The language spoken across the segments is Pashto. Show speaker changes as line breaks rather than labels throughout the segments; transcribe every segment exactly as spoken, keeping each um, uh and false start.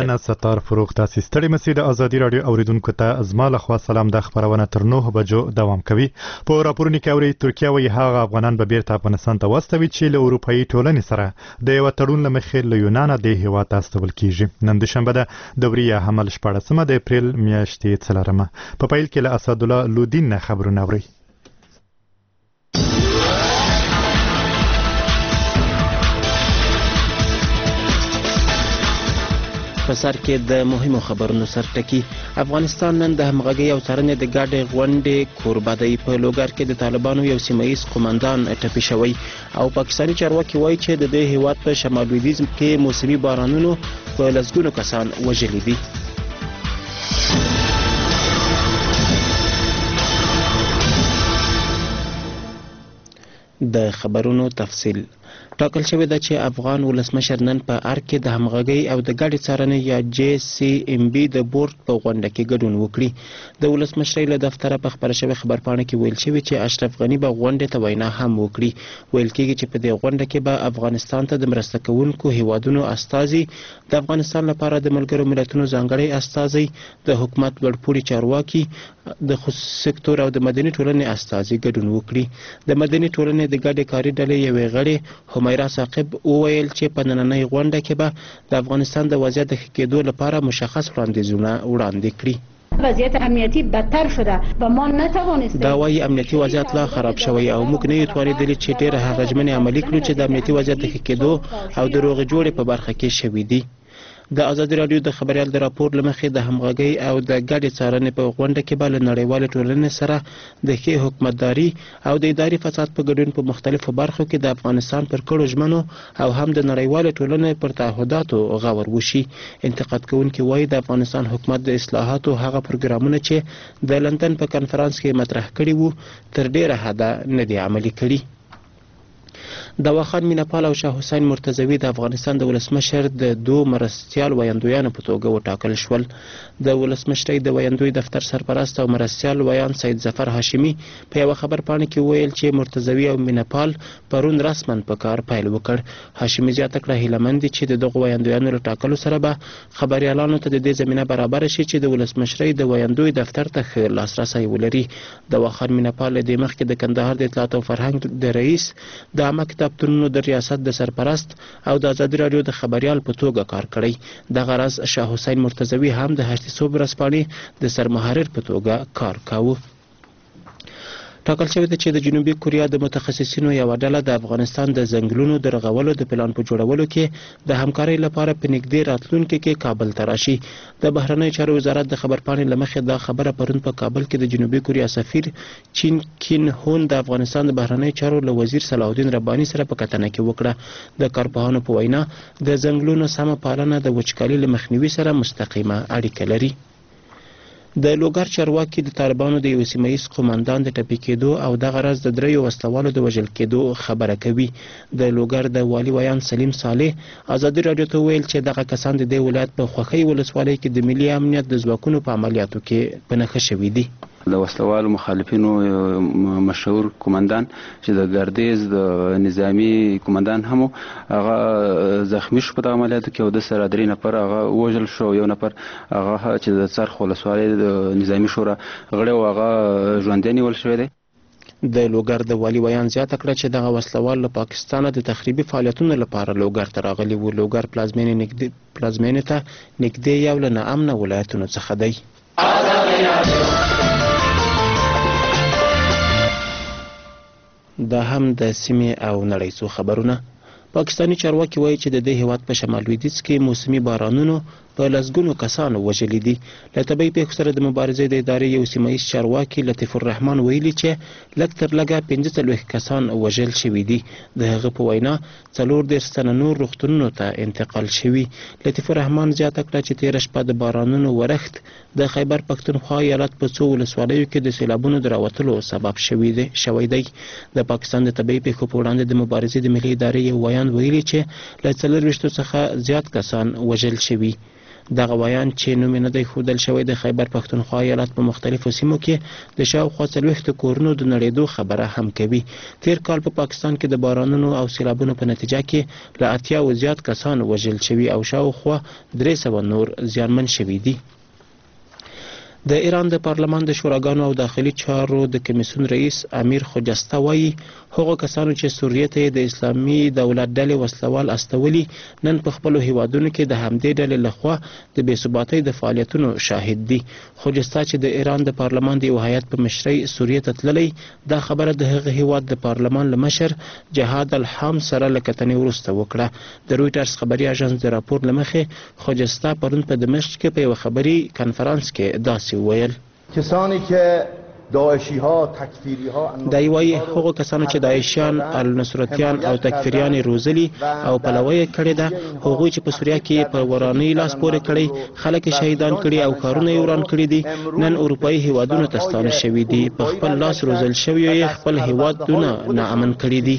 مننه ستار فروغ. تاسو ستړي مسئ د ازادي رادیو اوریدونکو ته زما له خوا سلام. د خبرونه تر نه بجو دوام کوي. په راپورونو کې اوري ترکیه وایي هغه افغانان به بیرته افغانستان ته واستوي چې له اروپאי ټولنې سره د یو تړون له مخې له یونان د هیواد ته استول کیږي. نن دوشنبه د دوري حمل شپاړسمه د اپریل میاشتې څلورمه. په پیل کې له اسدالله لودین خبرونه اوري.
په سر کې د مهمو خبرونو سرټکی. افغانستان نن د همغږۍ او څارنې د ګډې غونډې کوربه دی. په لوګر کې د طالبانو یو سیمه ییز قومندان ټپي شوی او پاکستاني چارواکي وایي چې د دې هیواد په شمال لویدیځ کې موسمي بارانونو په لسګونو کسان وژلي دي. د خبرونو تفصیل. ټاکل شوی ده چې افغان ولسمشر نن په ارګ کې د همغږۍ او د ګډې څارنې یا جی سی ام بي د بورډ په غونډه کې ګډون وکړي. د ولسمشرۍ له دفتره په خبره شوې خبرپاڼه کې ویل شوی چې اشرف غني به غونډې ته وینا هم وکړي. ویل کېږي چې په دې غونډه کې به افغانستان ته د مرسته کوونکو هیوادونو استازي، د افغانستان لپاره د ملګرو ملتونو ځانګړي استازي، د حکومت لوړپوړي چارواکي، د خصوصي سکتور او د مدني ټولنې استازي ګډون وکړي. د مدني ټولنې د ګډې کاري ډلې یوې غړي حمیرا ثاقب وویل چې په نننۍ غونډه کې به د افغانستان د وضعیت د ښه کېدو لپاره مشخص وړاندیزونه وړاندې کړي.
وضعیت امنیتی بدتر شده و ما نتوانستیم.
دا وايي امنیتي وضعیت لا خراب شوی او موږ نه یو توانېدلي چې ډېره هغه ژمنې عملي کړو چې د امنیتي وضعیت د ښه کېدو او د روغې جوړې په برخه کې شوي دي. د ازادي رادیو د خبریال د راپور له مخې د همغږۍ او د ګډې څارنې په غونډه کې به له نړیوالې ټولنې سره د ښې حکومتداري او د اداري فساد په ګډون په مختلفو برخو کې د افغانستان پر کړو ژمنو او هم د نړیوالې ټولنې پر تعهداتو غور وشي. انتقاد کوونکي وایي د افغانستان حکومت د اصلاحاتو هغه پروګرامونه چې د لندن په کنفرانس کې مطرح کړي وو تر ډیره حده نه دي عملي کړي. دواخان میناپال او شاه حسین مرتضوي د افغانستان د ولسمشر د دوه مرستیال ویاندویانو په توګه وټاکل شول. د ولسمشرۍ د ویاندوی دفتر سرپرست او مرستیال ویان سید ظفر هاشمي په یوه خبرپاڼه کې وویل چې مرتضوي او میناپال پرون رسما په کار پیل وکړ. هاشمي زیاته کړه هیله مند دي چې د دغو ویاندویانو له ټاکلو سره به خبریالانو ته د دې زمینه برابره شي چې د ولسمشرۍ د ویاندوی دفتر ته ښه لاسرسی ولري. دواخان میناپال له دې مخکې د کندهار د اطلاعات او فرهنګ د رئیس، د عامه کتابتونونو د ریاست د سرپرست او د ازادي رادیو د خبریال په توګه کار کړی. دغه راز شاه حسین مرتضوي هم د هشتې صوب ورځپاڼې د سرمحرر په توګه کار کاوه. ټاکل شوی ده چې د جنوبي کوریا د متخصصینو یوه ډله د افغانستان د ځنګلونو د رغولو د پلان په جوړولو کې د همکارۍ لپاره په نږدې راتلونکي کې کابل ته راشي. د بهرنیو چارو وزارت د خبرپاڼې له مخې دا خبره پرون په کابل کې د جنوبي کوریا سفیر چین کین هون د افغانستان د بهرنیو چارو له وزیر صلاح الدین رباني سره په کتنه کې وکړه. د کارپوهانو په وینا د ځنګلونو سمه پالنه د وچکالي له مخنیوي سره مستقیمه اړیکه لري. د لوګر چارواکي د طالبانو د یو سیمه ییز قومندان د ټپي کېدو او دغه راز د دریو وسلوالو د وژل کېدو خبره کوي. د لوګر د والي ویان سلیم صالح ازادي رادیو ته ویل چې دغه کسان د دې ولایت په خوښۍ ولسوالۍ کې د ملي امنیت د ځواکونو په عملیاتو کې په نښه شوي دي.
د وسلوالو مخالفینو مشهور قومندان چې د ګردیز د نظامی قومندان هم هغه زخمی شو په دغه عملیاتو کې او د سره درې نفر هغه وژل شو. یو نفر هغه چې د څرخ ولسوالۍ د نظامی شورا غړی و هغه ژوندی نیول شوی دی.
د لوګر د والي ویان زیاته کړه چې دغه وسلوال له پاکستانه د تخریبي فعالیتونو لپاره لوګر ته راغلي وو. لوګر پلازمینې ته نږدې یو له ناامنه ولایتونو څخه دی. دا هم د سیمې او نړۍ څو خبرونه. پاکستاني چارواکي وایي چې د دې هیواد په شمال لویدیځ کې موسمي بارانونو په لسګونو کسانو وژلي دي. له طبیعي پیښو سره د مبارزې د ادارې یو سیمه ییز چارواکي لطیف الرحمن ویلي چې لږ تر لږه پنځه څلوېښت کسان وژل شوي دي. د هغه په وینا څلور دېرش تنه نور روغتونونو ته انتقال شوي. لطیف الرحمن زیاته کړه چې تېره شپه د بارانونو ورښت د خیبر پښتونخوا ایالت په څو ولسوالیو کې د سیلابونو د راوتلو سبب شوی دی. د پاکستان د طبیعي پیښو په وړاندې د مبارزې د ملي ادارې یو ویان ویلي چې له څلرویشتو څخه زیات کسان وژل شوي. دغه ویان چې نوم نه دی ښودل شوی د خیبر پښتونخوا ایالت په مختلفو سیمو کې د شاوخوا څلوېښتو کورونو د نړېدو خبره هم کوي. تیر کال په پا پاکستان کې د بارانونو او سیلابونو په نتیجه کې له اتیاوو زیات کسان وژل شوي او شاوخوا درې سوه نور زیانمن شوي دي. د ایران د پارلمان د شوراګانو او داخلي چارو د کمیسیون رئیس امیر خجسته وایي هغو کسانو چې سوریې ته د اسلامي دولت ډلې وسلوال استولي نن په خپلو هیوادونو کې د همدې ډلې لخوا د بې ثباتۍ د فعالیتونو شاهد دي. خجسته چې د ایران د پارلمان د یو هیات په مشرۍ سوریې ته تللی، دا خبره د هغه هیواد د پارلمان له مشر جهاد الحام سره له کتنې وروسته وکړه. د رویټرز خبري اژانس د راپور له مخې خجسته پرون په دمشق کې په یوه خبري کنفرانس کې داسې ویل:
کسانی که داعشی ها تکفیری ها
دای وایي هغو کسانو چې داعشیان النصرتیان او تکفیریان روزلي او پلوي کړي ده، هغوی چې په سوریه کې په وراني لاس پورې کړي، خلک شهیدان کړي او کارونه یې وران کړي دي، نن اروپایي هیوادونو ته ستانه شوي دي، په خپل لاس روزل شوي یې خپل هیوادونه ناامن کړي دي.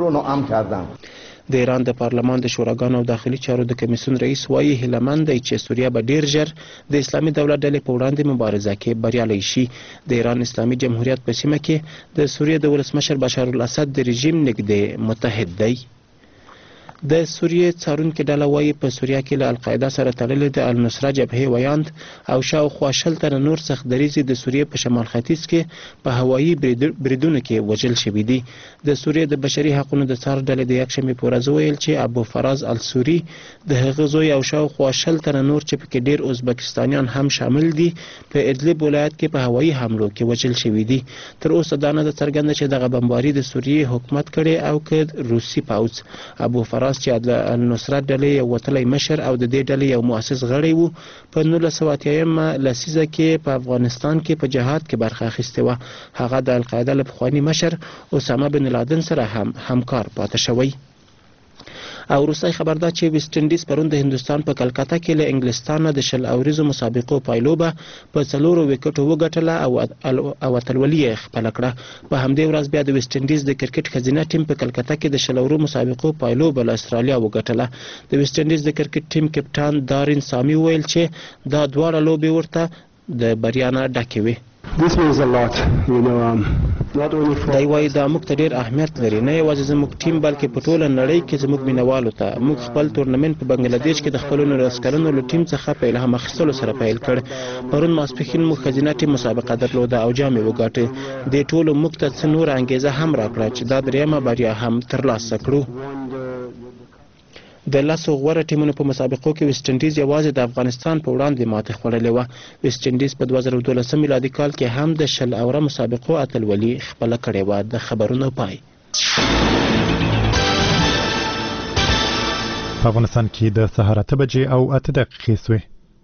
د ایران د پارلمان د شوراګانو او داخلي چارو د کمیسیون رئیس وایي هیلهمند دی چې سوریه به ډیر ژر د اسلامي دولت ډلې په وړاندې مبارزه کې بریالی شي. د ایران اسلامي جمهوریت په سیمه کې د سوریه د ولسمشر بشار الاسد د رژیم نږدې متحد دی. د سوریې څارونکې ډله وایي په سوریه کې له القاعده سره تړلې د النصره جبهې ویاند او شاوخوا شل تنه نور سخت دریځي د سوریې په شمال ختیځ کې په هوایي بریدونو کې وژل شوي دي. د سوریې د بشري حقونو د څار ډلې د یکشنبې په ورځ وویل چې ابو فراز السوري د هغه زوی او شاوخوا شل تنه نور چې پکې ډیر ازبکستانیان هم شامل دي په ادلب ولایت کې په هوایي حملو کې وژل شوي دي. تر اوسه دا نه ده څرګنده چې دغه بمباري د سوریې حکومت کړي او که روسي پوځ. ابو فراز چې د النصرت ډلې یو وتلی مشر او د دې ډلې یو مؤسس غړی و، په نولس سوه اتیایمه لسیزه کې په افغانستان کې په جهاد کې برخه اخیستې وه. هغه د القاعده له پخواني مشر اسامه بن لادن سره هم همکار پاتې شوی. او روسي خبر ده چې ویسټ انډیز پرون د هندستان په کلکته کې له انګلستان نه د شل اوریزو مسابقو پایلوبه په څلورو وکټو وګټله او او اتلولي یې خپله کړه. په همدې ورځ بیا د ویسټ انډیز د کرکټ ښځینه ټیم په کلکته کې د شل اورو مسابقو پایلوبه له استرالیا وګټله. د ویسټ انډیز د کرکټ ټیم کپټان دارین سامي ویل چې دا دواړه لوبې ورته د بریا نه ډکې وې.
This means a lot, you know, um, not only for...
دای وایي دا موږ ته ډېر اهمیت لري، نه یوازې زموږ ټیم بلکې په ټوله نړۍ کې زموږ مینوالو ته. موږ خپل تورنمنت په بنګلادیش کې د خپلو نولس کلنو له ټیم څخه په الهام اخیستلو سره پیل کړ. پرون ماسپښین موږ ښځینه ټیم مسابقه درلوده او جام یې وګاټه. دې ټولو موږ ته څه نوره انګیزه هم راکړه چې دا درېیمه بریا هم ترلاسه کړو. د لسو غوره ټیمونو په مسابقو کې ویسټ انډیز یوازې د افغانستان په وړاندې ماتې خوړلې وه. ویسټ انډیز په دوه زره دولسم میلادي کال کې هم د شل اوره مسابقو اتلولي خپله کړې وه. د خبرونو پای.
په افغانستان کې د سهار اته بجې او اته دقیقې سوې.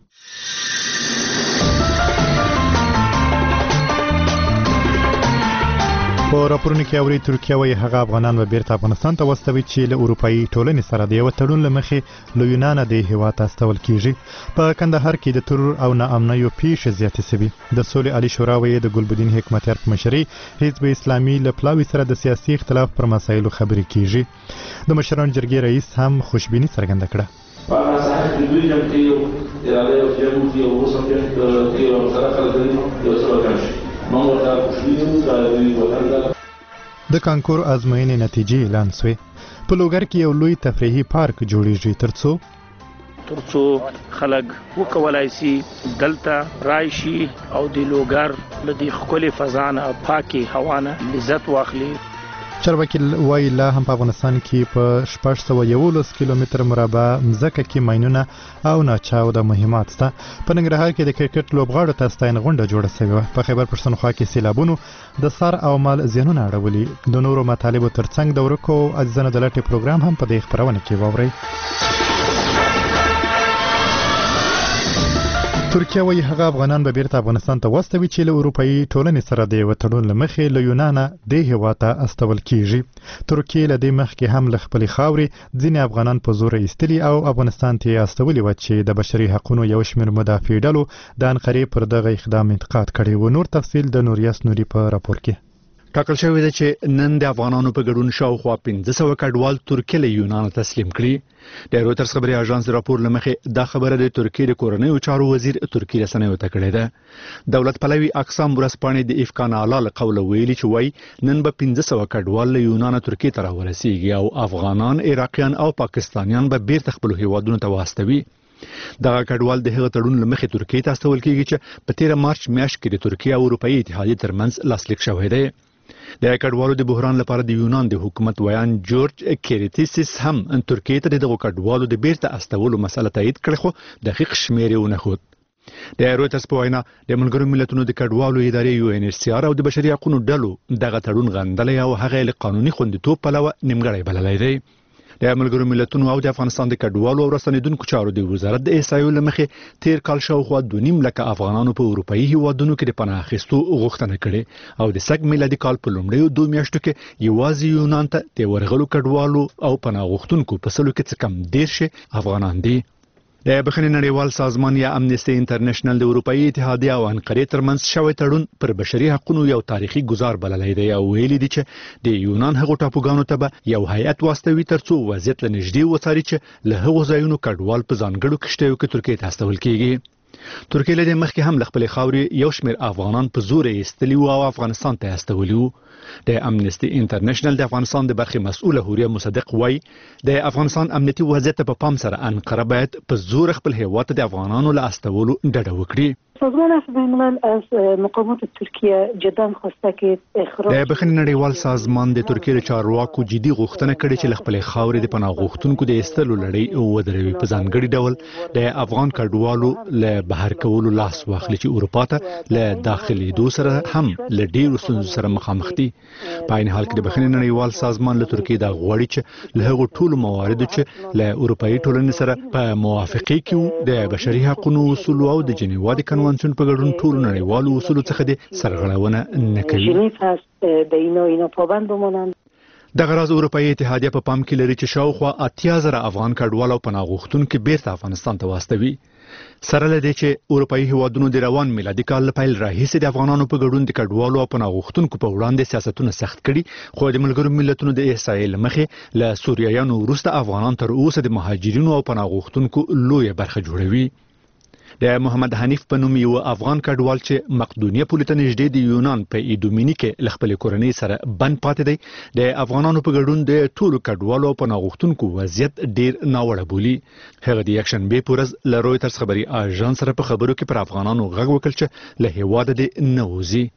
په راپورونو کې اوري ترکیه وايي هغه افغانان به بیرته افغانستان ته واستوي چې له اروپایي ټولنې سره د یو تړون له مخې له یونانه د هیواد ته استول کیږي. په کندهار کې د ترور او ناامنیو پیښې زیاتې شوي. د سولې عالي شورا وايي د ګلبدین حکمتیار په مشرۍ حزب اسلامي له پلاوي سره د سیاسي اختلاف پر مسایلو خبرې کیږي. د مشرانو جرګې رئیس هم خوشبیني څرګنده کړه. د کانکور ازموینې نتیجې اعلان شوې. په لوګر کې یو لوی تفریحي پارک جوړیږي ترڅو
ترڅو خلک وکولای شي دلته راشي او د لوګر له دې ښکلې فضا نه پاکې هوا نه لذت واخلي.
چارواکي وايي لا هم په افغانستان کې په شپږ سوه یولس کیلومتر مربع مځکه کې ماینونه او ناچاوده مهمات شته. په ننګرهار کې د کرکټ لوبغاړو ته ستاینه غونډه جوړه شوې وه. په خیبر پښتونخوا کې سیلابونو د سر او مال زیانونه اړولي. د نورو مطالبو ترڅنګ د ورکو عزیزانو د لټې پروګرام هم په دې خپرونه کې واورئ. ترکیه وايي هغه افغانان به بیرته افغانستان ته واستوي چې له اروپایي ټولنې سره د یو تړون له مخې له یونانه د هیواد ته استول کیږي. ترکیه له دې مخکې هم له خپلې خاورې ځینې افغانان په زور ایستلي او افغانستان ته یې استولي وه چې د بشري حقونو یو شمېر مدافع ډلو د انقرې پر دغه اقدام انتقاد کړی و. نور تفصیل د نوریاس نوري په راپور کې.
ټاکل شوی دی چې نن د افغانانو په ګډون شاوخوا پنځه سوه کډوال ترکیې له یونان تسلیم کړي. د رویټرز خبري اژانس راپور له مخې دا خبره د ترکیې د کورنیو چارو وزیر ترکیې رسنیو ته کړې ده. دولت پلوي اقسام ورځپاڼې د افکان اعلی له قوله ویلي چې وایي نن به پنځه سوه کډوال له یونان ترکیې ته راورسیږي او افغانان، عراقیان او پاکستانیان به بیرته خپلو هیوادونو ته واستوي. دغه کډوال د هغه تړون له مخې ترکیې ته استول کیږي چې په تیره مارچ میاشت کې د ترکیې او اروپایي اتحادیې ترمنځ لاسلیک شوی دی. د کډوالو د بحران لپاره د یونان د حکومت ویان جورج کیریتیسس هم ترکیې ته دغه کډوالو د بیرته استولو مسله تایید کړه، خو دقیق شمیر یې ونه ښود. د رویټرز په وینا د ملګرو ملتونو د کډوالو ادارې یو ان ایچ سی آر او د بشري حقوقو ډلو دغه تړون غندلی او هغه له قانوني خوندیتوب پلوه نیمګړی بللی دی. د ملګرو ملتونو او د افغانستان د کډوالو او راستنیدونکو چارو د وزارت د احصایو له مخې تیر کال شاوخوا دوه نیم لکه افغانانو په اروپایي هیوادونو کې د پناه اخیستو غوښتنه کړې او د سږ میلادي کال په لومړیو دوه میاشتو کې یوازې یونان ته د ورغلو کډوالو او پناه غوښتونکو په سلو کې څه کم دېرش افغانان دي. د بخښنې نړیوال سازمان یا امنیستي انټرنیشنل د اروپایي اتحادیې او انقرې ترمنځ شوی تړون پر بشري حقوقو یو تاریخي ګزار بللی دی او ویلي دي چې د یونان هغو ټاپوګانو ته به یو هیئت واستوي ترڅو وضعیت له نږدې وڅاري چې له هغو ځایونو کډوال په ځانګړو کښتیو کې ترکیې ته استول کیږي. ترکیې له دې مخکې هم له خپلې خاورې یو شمېر افغانان په زور ایستلي وو او افغانستان ته استولي وو. د امنیستي انټرنیشنل د افغانستان د برخې مسؤله حوریه مصدق وایي د افغانستان امنیتي وضعیت په پام سره انقره باید په زور خپل هیواد ته د افغانانو له استولو ډډه وکړي.
سازمان عفو الملل از مقامات ترکیه جدا خواسته که اخراج
د بخښنې نړیوال سازمان د ترکیې د چارواکو جدي غوښتنه کړې چې له خپلې خاورې د پناه غوښتونکو د ایستلو لړۍ ودروي، په ځانګړي ډول د افغان کډوالو له بهر کولو لاس واخلي چې اروپا ته له داخلېدو سره هم له ډېرو ستونزو سره مخامخ دي. په عین حال کې د بخښنې نړیوال سازمان له ترکیې دا غواړي چې له هغو ټولو مواردو چې له اروپایي ټولنې سره په موافقې کې د بشري حقوقو اصولو او د جنیوا د کنوانسیون په ګډون ټولو نړیوالو اصولو څخه د سرغړونه نه کوي. دغه راز اروپایي اتحادیه په پام کې لري چې شاوخوا اتیا زره افغان کډوال او پناه غوښتونکي بیرته افغانستان ته واستوي. سره له دې چې اروپایي هیوادونو د روان میلادي کال له پیل راهیسې د افغانانو په ګډون د کډوالو او پناه غوښتونکو په وړاندې سیاستونه سخت کړي، خو د ملګرو ملتونو د احصایې له مخې له سوریایانو وروسته افغانان تر اوسه د مهاجرینو او پناه غوښتونکو لویه برخه جوړوي. د محمد حنیف په نوم یو افغان کډوال چې مقدونیه پولې ته نږدې د یونان په ایدومیني کې له خپلې کورنۍ سره بند پاتې دی، د افغانانو په ګډون د ټولو کډوالو او پناه غوښتونکو وضعیت ډیر ناوړه بولي. هغه د یکشنبې په ورځ له رویټرز خبري اژانس سره په خبرو کې پر افغانانو غږ وکړ چې له هیواده دې نه وځي.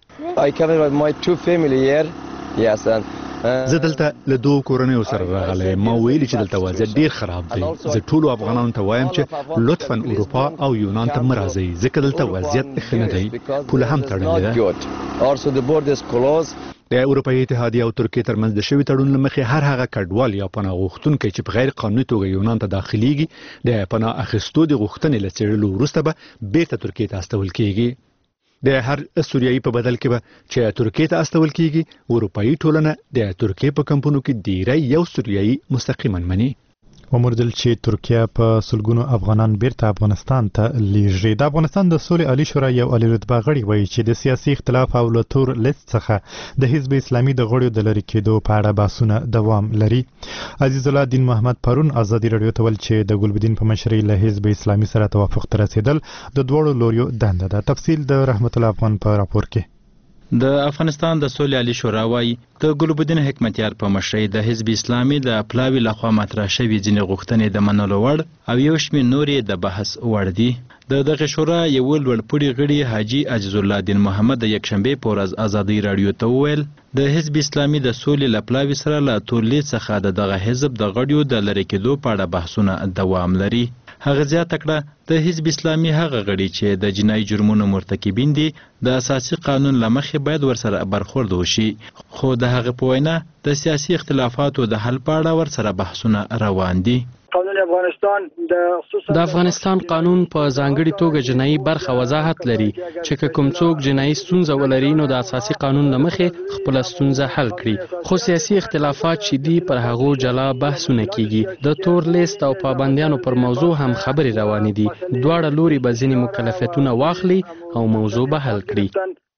زه دلته له دوه کورنیو سره راغلی. ما ویلي چې دلته وضعیت ډیر خراب دی. زه ټولو افغانانو ته وایم چې لطفا اروپا او یونان ته مه راځئ ځکه دلته وضعیت ښه نه دی. پوله هم تړلې ده. د اروپایي اتحادیې او ترکیې ترمنځ د شوي تړون له مخې هر هغه کډوال یا پناه غوښتونکی چې په غیر قانوني توګه یونان ته داخليږي د پناه اخیستو د غوښتنې له څېړلو وروسته به بیرته ترکیې ته استول کیږي. د هر سوریایي په بدل کې به چې ترکیې ته استول کیږي، اروپایي ټولنه د ترکیې په کمپونو کې ډیری یو سوریایي مستقیما مني.
وموردل چې ترکیه په سلګونو افغانان بیرته افغانستان ته لیږي. د افغانستان د سولې عالی شورا یو عالی رتبه غړي وایي چې د سیاسي اختلاف او له تور لیست څخه د حزب اسلامي د غړیو د لرې کېدو په اړه بحثونه دوام لري. عزیز الله دین محمد پرون ازادي رادیو ته ویل چې د ګلبدین په مشرۍ له حزب اسلامي سره توافق ته رسیدل د دوړو لوریو دنده ده. تفصیل د رحمت الله افغان په راپور کې.
د افغانستان د سولې عالی شورا وايي د ګلبدین حکمتیار په مشرۍ د حزب اسلامي د پلاوي لخوا مطرح شوي ځینې غوښتنې د منلو وړ او یو شمېر نورې د بحث وړ دي. د دغه شورا یو لوړپوړي غړي حاجي عزیز الله دین محمد د یکشنبې په ورځ ازادي رادیو ته وویل د حزب اسلامي د سولې له پلاوي سره له تورلید څخه د دغه حزب د غړیو د لرې کېدو په اړه بحثونه دوام لري. هغه زیاته کړه د حزب اسلامي هغه غړي چې د جنایي جرمونو مرتکبین دي د اساسي قانون له مخې باید ورسره برخورد وشي، خو د هغه په وینا د سیاسي اختلافاتو د حل په اړه ورسره بحثونه روان دي.
قانون افغانستان
د افغانستان قانون په ځانګړي توګه جنایي برخه وضاحت لري چې کوم څوک جنایي ستونزه ولري نو د اساسي قانون له مخې خپل ستونزه حل کړي، خو سیاسي اختلافات چې دي پر هغو جلا بحثونه کیږي. د تور لیست او پابندیانو پر موضوع هم خبرې روانې دي. دواړه لوري به ځینې مکلفیتونه واخلي او موضوع به حل کړي.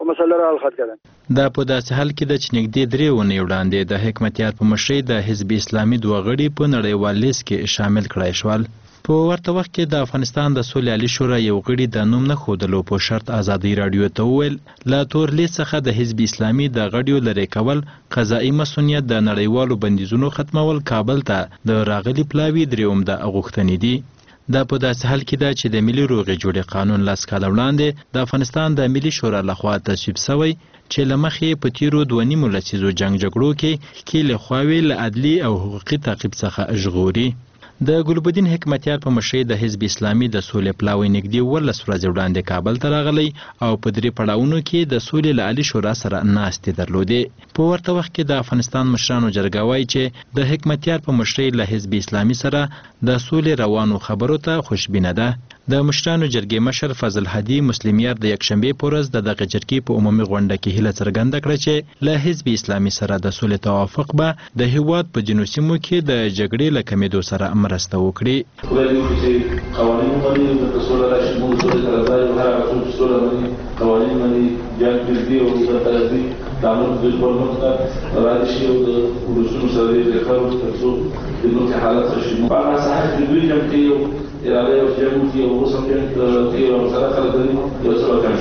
مسله را حل کړه.
دا په داسې حال کې د چې نږدې درې ونې وړاندې د حکمتیار په مشرۍ د حزب اسلامي دوه غړي په نړیوال لیست کې شامل کړای شول. په ورته وخت کې د افغانستان د سولې عالي شورا یو غړي د نوم نه ښودلو په شرط ازادي راډیو ته وویل له تور لیست څخه د حزب اسلامي د غړیو لرې کول قضایي مسؤلیت د نړیوالو بندیزونو ختمول کابل ته د راغلي پلاوي درې عمده غوښتنې دي. دا په داسې حال کې ده چې د ملي روغې جوړې قانون لس کاله وړاندې د افغانستان د ملي شورا لخوا تصویب شوی چې له مخې په تیرو دوه نیمو لسیزو جنګ جګړو کې ښکېلې خواوې له عدلي او حقوقي تعقیب څخه ژغوري. د ګلبدین حکمتیار په مشرۍ د حزب اسلامي د سولې پلاوی نږدې اوولس ورځې وړاندې کابل ته راغلی او په درې پړاوونو کې د سولې له عالي شورا سره ناستې درلودې. په ورته وخت کې د افغانستان مشرانو جرګه وایي چې د حکمتیار په مشرۍ له حزب اسلامي سره د سولې روانو خبرو ته خوشبینه ده. د مشرانو جرګې مشر فضل هدي مسلمیار د یکشنبې په ورځ د دغه جرګې په عمومي غونډه کې هیله څرګنده کړه چې له حزب اسلامي سره د سولې توافق به د هیواد په جنوب سیمو کې د جګړې له کمېدو سره مرسته وکړي.
قوانین باندې د سولې راشي موږ سولې ته راځي او هر څه چې سولې باندې قوانین باندې جنګ دې او د ترازی د امن د ډیولپمنټ راځي او د ورسونو سره د خبرو ترڅو د نوې حالت شي. په هغه ساحه کې دوی کوم کې اراده او جنګ کې او اوس هم کې او سره خلک دي یو څه وکړي.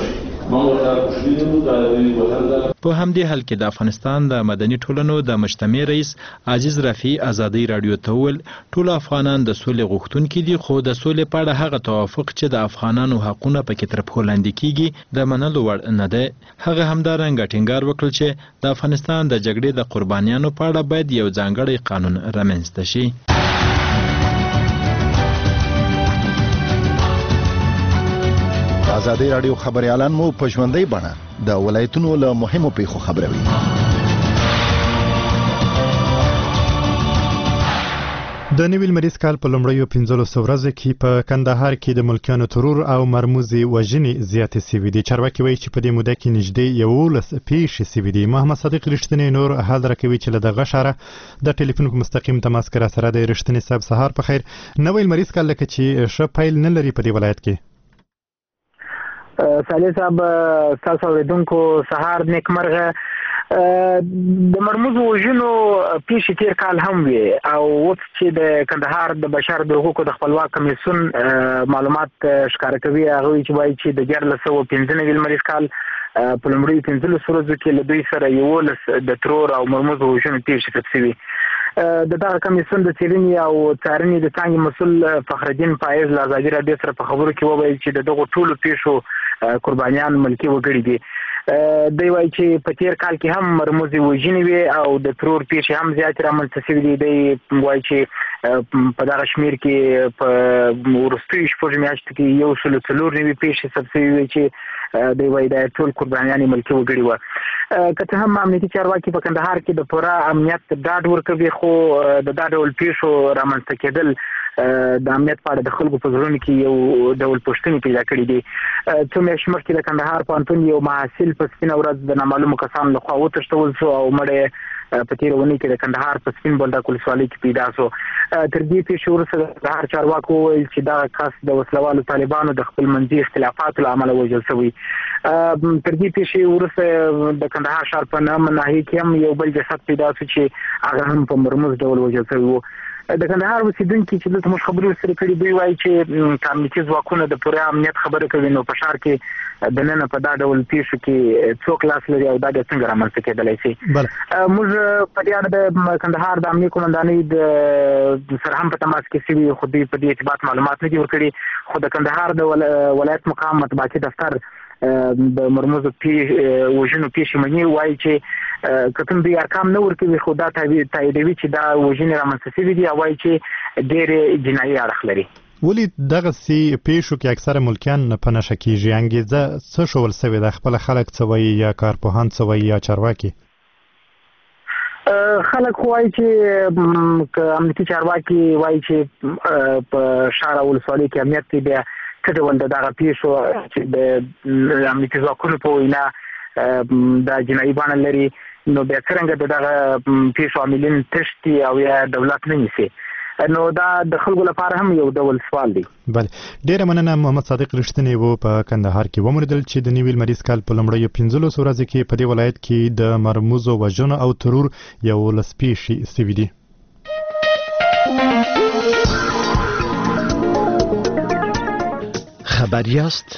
په همدې حال کې د افغانستان د مدني ټولنو د مجتمع رئیس عزیز رفیع ازادي راډیو ته وویل ټول افغانان د سولې غوښتونکي دي خو د سولې په اړه هغه توافق چې د افغانانو حقونه پکې تر پښو لاندې کیږي د منلو وړ نه دی. هغه همدارنګه ټینګار وکړ چې د افغانستان د جګړې د قربانیانو په اړه باید یو ځانګړی قانون رامنځته شي.
ازادي راډیو خبريالان مو په ژوندۍ بڼه د ولایتونو له مهمو پیښو خبروي.
د نوي لمریز کال په لومړیو پنځلسو ورځو کې په کندهار کې د ملکیانو ترور او مرموزي وژنې زیاتې سوي دي. چارواکي وایي چې په دې موده کې نږدې یولس پیښې سوي دي. محمد صادق رښتینی نور حال راکوي چې له دغه ښاره د ټلیفون په مستقیم تماس کې را سره د رښتینی صاحب سهار په خیر. نوی لمریز کال لکه چې ښه پیل نه لري په دې ولایت کې.
صالح صاحب تاسو اوریدونکو سهار نیکمرغه. د مرموزو وژنو پیښې تیر کال هم وي او اوس چې د کندهار د بشر د حقوقو د خپلواک کمیسیون معلومات ښکاره کوي هغه چې وایي چې د دیارلس سوه پنځه نوي لمریز کال په لومړیو پنځلسو ورځو کې له دوی سره یولس د ترور او مرموزو وژنو پیښې ثبت شوي. د دغه کمیسیون د څېړنې او څارنې د څانګې مسؤل فخرالدین فایز له ازادي راډیو سره په خبرو کې وویل چې د دغو ټولو پیښو قربانیان ملکي وګړي دي. دوی وایي چې په تیر کال کې هم مرموزي وژنې وي او د ترور پیښې هم زیاتې رامنځته شوي دي. دوی وایي چې په دغه شمېر کې په وروستیو شپږو میاشتو کې یو سل څلور نوي پیښې ثبت شوي وي چې دوی وایي دا ټول قربانیان ملکي وګړي وه. که څه هم امنیتي چارواکي په کندهار کې د پوره امنیت ډاډ ورکوي خو د دا ډول پیښو رامنځته کېدل د امنیت په اړه د خلکو په زړونو کې یو ډول پوښتنې پیدا کړي دي. څو میاشتې مخکې د کندهار پوهنتون یو محصل په سپینه ورځ د نامعلومو کسانو لخوا وتښتول شو او مړی په تېره اونۍ کې د کندهار په سپین بولدک ولسوالۍ کې پیدا شو. تر دې پیښې وروسته د کندهار چارواکو وویل چې دغه کس د وسلوالو طالبانو د خپل منځي اختلافاتو له امله وژل شوی. تر دې پیښې وروسته د کندهار ښار په نامه ناحیې کې هم یو بل جسد پیدا شو چې هغه هم په مرموز ډول وژل شوی و. د کندهار اوسېدونکي چې دلته موږ خبرې ورسره کړي دوی وایي چې امنیتي ځواکونه د پوره امنیت خبره کوي نو په ښار کې دننه په دا ډول پیښو کې څوک لاس لري او دا څنګه رامنځته کېدلی شي. موږ په دې اړه د کندهار د امنیې قومندانۍ د سره هم په تماس کې شوي خو دوی په دې ارتباط معلومات نه دي ورکړي. خو د کندهار د ولایت مقام مطبوعاتي دفتر د مرموزو وژنو پیښې مني وایي چې کتم دوی ارقام نه ورکوي خو دا تاییدوي چې دا وژنې رامنځته شوي دي او وایي چې ډېرې جنایي اړخ لري.
ولې دغسې پیښو کې اکثره ملکیان په نښه کېږي؟ انګېزه څه ښول سوې ده؟ خپله خلک څه وایي یا کارپوهان څه وایي یا چارواکي؟
خلک خو وایي چې امنیتي چارواکي وایي چې په ښار او ولسوالۍ کې امنیت دی بیا څه ډول د دغه پیښو چې د امنیتي ځواکونو په وینا دا جنایي بڼه لري نو بیا څرنګه د دغه پیښو عاملین تښتي او یا دولت نه نیسي. نو دا د خلکو لپاره هم یو ډول سوال دی.
بله ډیره مننه محمد صادق رښتینی وو په کندهار کې وموندل چې د نوي لمریز کال په لومړیو پنځلسو ورځو کې په دې ولایت کې د مرموزو وژنو او ترور یو لسپیشي سوي دي.
خبر یاست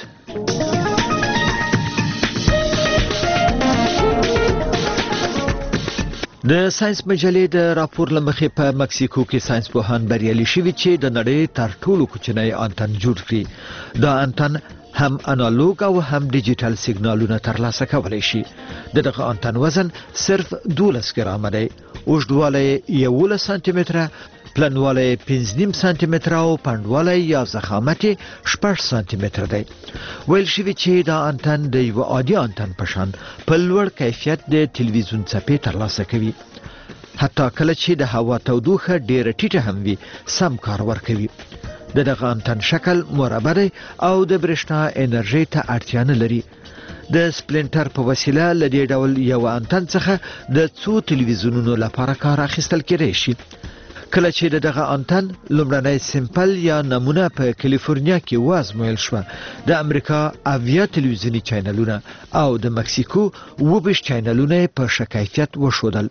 د ساينس مجلې د راپور لمخې په مکسیکو کې ساينس پوهان بریالي شوي چې د نړۍ تر ټولو کوچنی انتن جوړ کړي. دا انتن هم انالوګ او هم ډیجیټل سیګنالونه ترلاسه کولی شي. دغه انتن وزن صرف دولس ګرامه دی، اوږدوالی یولس سانتي متره، پلنوالی پنځه نیم سانتي متره او پنډوالی یا ضخامت شپږ سانتي متره دی. ویل شوي چې دا انتن د یو عادي انتن په شان په لوړ کیفیت د تلویزیون څپې ترلاسه کوي. حتی کله چې د هوا تودوخه ډیره ټیټه هم وي سم کار ورکوي. د دغه انتن شکل مربع دی او د برېښنا انرژي ته اړتیا نه لري. د سپلینټر په وسیله له دې ډول یو انتن څخه د څو تلویزیونونو لپاره کار اخیستل کېدای شي. کله چې دغه انتن لومړنی سیمپل یا نمونه په کالیفورنیا کې وازمویل شوه، د امریکا اویا تلویزیوني چینلونه او د مکسیکو اووه ویشت چینلونه په ښه کیفیت وښودل.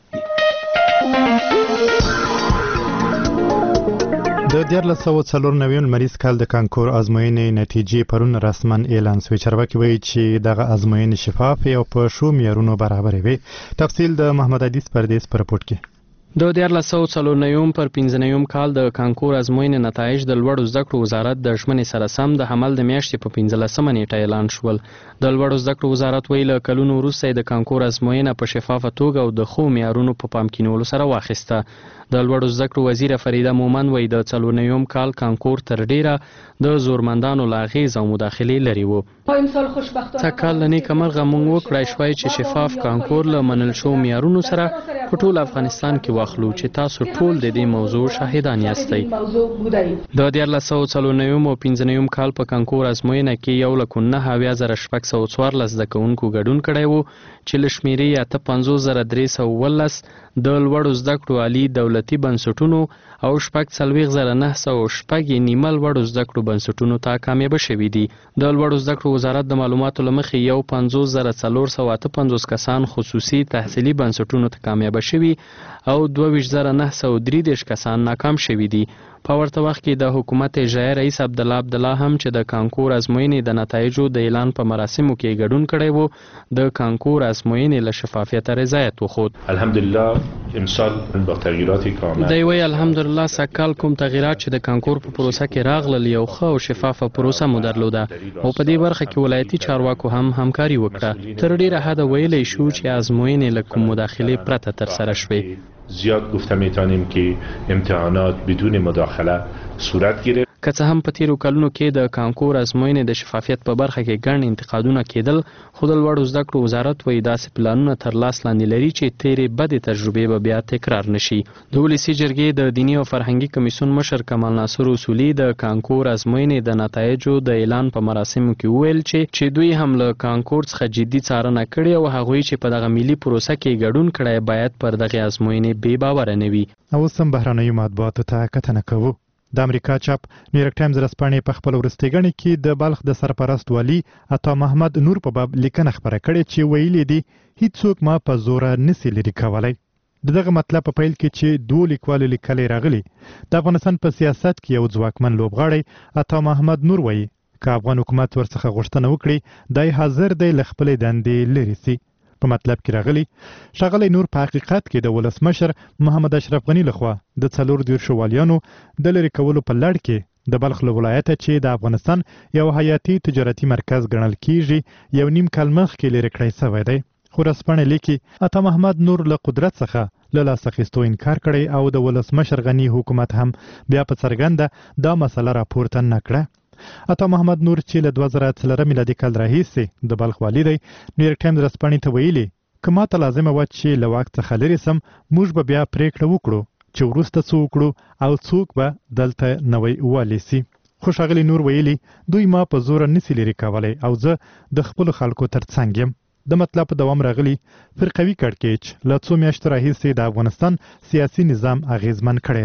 د دیارلس سوه څلور نوي لمریز کال د کانکور ازموینې نتیجې پرون رسما اعلان شوې. چارواکي وایي چې دغه ازموینې شفافې او په ښو معیارونو برابرې وي. تفصیل د محمد عدیس پردیس پر رپورټ کې.
د دیارلس سوه څلور نوي پر پنځه نوي کال د کانکور ازموینې نتایج د لوړو زده کړو وزارت د ژمنې سره سم د حمل د میاشتې په پنځلسمه نیټه اعلان شول. د لوړو زده کړو وزارت ویل له کلونو وروسته د کانکور ازموینه په شفافه توګه او د ښو معیارونو په پام کې نیولو سره واخیسته. د لوړو زده کړو وزیره فریده مومن وایي د څلور نوي کال کانکور تر ډیره د زورمندانو له اغېز او مداخلې لرې و. څه کال له نیکه مرغه موږ وکړای شوای چې شفاف کانکور له منل شو معیارونو سره په ټول افغانستان کې واخلو چې تاسو ټول د دې موضوع شاهدان یاستئ. د دیارلس سوه څلور نوي او پنځه نوي کال په کانکور ازموینه کې یو لک نهه اویا زره شپږ سوه څوارلس زده کوونکو ګډون کړی و چې له شمېرې اته پنځوس زره درې سوه اوولس د لوړو زده کړو عالي دولتي بنسټونو او شپږ څلوېښت زره نهه سوه شپږ یې نیمه لوړو زده کړو بنسټونو ته کامیابه شوي دي. د لوړو زده کړو وزارت د معلوماتو له مخې یو پنځوس زره څلور سوه اته پنځوس کسان خصوصي تحصیلي بنسټونو ته کامیابه شوي او دوه ویشت زره نهه سوه درې دېرش کسان ناکام شوي دي. په ورته وخت کې د حکومت اجرایي رئیس عبدالله عبدالله هم چې د کانکور ازموینې د نتایجو د اعلان په مراسمو کې ګډون کړی و د کانکور ازموینې له شفافیت رضایت وښود.
الحمدلله امسال با تغییرات کامل
دی وی الحمدلله سکال کوم تغییرات چې د کانکور په پروسه کې راغلل یو ښه او شفافه پروسه مو درلوده او په دې برخه کې ولایتي چارواکو هم همکاري وکړه. تر ډیره حده ویلی شو چې ازموینې له کوم مداخلې پرته ترسره شوې.
زیاد گفته میتونیم که امتحانات بدون مداخله صورت گرفت.
که څه هم په تیرو کلونو کې د کانکور ازموینې د شفافیت په برخه کې ګڼ انتقادونه کېدل، خو د لوړو زده کړو وزارت وایي داسې پلانونه تر لاس لاندې لري چې تیرې بدې تجربې به بیا تکرار نشي. د ولسي جرګې د دیني او فرهنګي کمیسیون مشر کمال ناصر اصولي د کانکور ازموینې د نتایجو د اعلان په مراسمو کې وویل چې چې دوی هم له کانکور څخه جدي څارنه کړې او هغوی چې په دغه ملي پروسه کې ګډون کړی باید پر دغه ازموینې بې باوره نه وي.
اوس هم بهرنیو مطبوعاتو ته کتنه کوو. د امریکا چاپ نیویارک ټایمز ورځپاڼې په خپل وروستۍ ګڼې کې د بلخ د سرپرست والي عطا محمد نور په باب لیکنه خپره کړې چې ویلي دي هیڅوک ما په زوره نسی لري کولی. دغه مطلب په پیل کې چې دوه لیکوالو لیکلي راغلي. د افغانستان په سیاست کې یو ځواکمن لوبغاړی عطا محمد نور وایي که افغان حکومت ورڅخه غوښتنه وکړي دی حاضر دی له خپلې دندې لرې سي. په مطلب کې راغلی ښاغلی نور په حقیقت کې د ولسمشر محمد اشرف غني لخوا د څلور دیرشو والیانو د لرې کولو په لړ کې د بلخ له ولایته چې د افغانستان یو حیاتي تجارتي مرکز ګڼل کیږي یو نیم کال مخکې لرې کړی شوی دی. خو ورځپاڼې لیکي عطا محمد نور له قدرت څخه له لاسه اخیستو انکار کړی او د ولسمشر غني حکومت هم بیا په څرګنده دا مسله راپورته نه کړه. عطا محمد نور چې له دوه زره څلورم میلادي کال راهیسې د بلخ والي دی نیویارک ټایمز ورځپاڼې ته ویلي که ماته لازمه وه چې له واک څخه لرې سم موږ به بیا پریکړه وکړو چې وروسته څه وکړو او څوک به دلته نوی والی سي. خو ښاغلي نور ویلي دوی ما په زوره نسی لرې کولی او زه د خپلو خلکو تر څنګ یم. د مطلب په دوام راغلی فرقوي کړکېچ له څو میاشتو راهیسې د افغانستان سیاسي نظام اغیزمن کړی دی.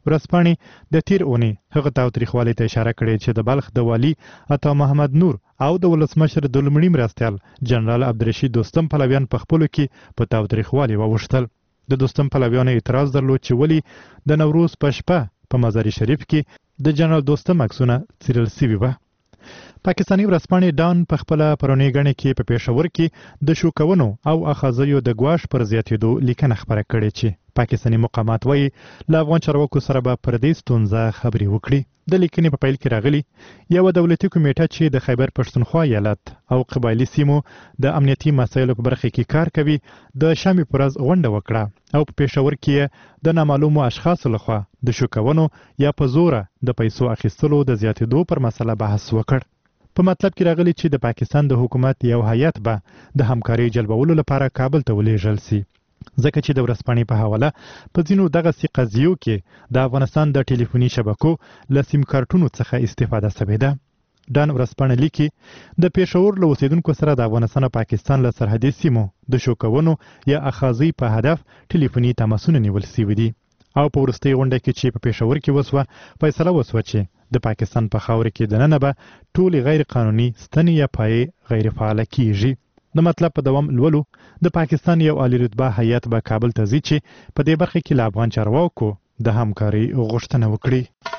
ورځپاڼې د تیر اونۍ هغه تاوتریخوالي ته اشاره کړې چې د بلخ د والي عطا محمد نور او د ولسمشر د لومړي مرستیال جنرال عبدالرشید دوستم پلویان په خپلو کې په تاوتریخوالي واوښتل. د دوستم پلویانو اعتراض درلود چې ولې د نوروز په شپه په مزار شریف کې د جنرال دوستم عکسونه څیرل سوي وه. پاکستاني ورځپاڼې ډان په خپله پرونۍ ګڼې کې په پېښور کې د شوکونو او اخاذیو د ګواښ پر زیاتېدو لیکنه خپره کړې چې پاکستاني مقامات وایي له افغان چارواکو سره به پر دې ستونزه خبرې وکړي. د لیکنې په پیل کې راغلي یوه دولتي کمیټه چې د خیبر پښتونخوا ایالت او قبایلي سیمو د امنیتي مسایلو په برخه کې کار کوي د شامي پر ورځ غونډه وکړه او په پېښور کې د نامعلومو اشخاصو لخوا د شوکونو یا په زوره د پیسو اخیستلو د زیاتېدو پر مسله بحث وکړ. په مطلب کې راغلي چې د پاکستان د حکومت یو هیئت به د همکارۍ جلبولو لپاره کابل ته ولېږل سي، ځکه چې د ورځپاڼې په حواله په ځینو دغسې قضیو کې د افغانستان د ټلیفوني شبکو له سیم کارټونو څخه استفاده شوې ده. ډان ورځپاڼه لیکي د پېښور له اوسیدونکو سره د افغانستان او پاکستان له سرحدي سیمو د شوکونو یا اخاذي په هدف ټلیفوني تماسونه نیول سوي دي او په وروستۍ غونډه کې چې په پېښور کې وسوه فیصله وسوه چې د پاکستان په خاوره کې دننه به ټولې غیر قانوني ستنې یا پایې غیر فعاله کیږي. د مطلب په دوام لولو د پاکستان یو عالی رتبه هیئت به کابل ته ځي چې په دې برخه کې له افغان چارواکو د همکارۍ غوښتنه وکړي.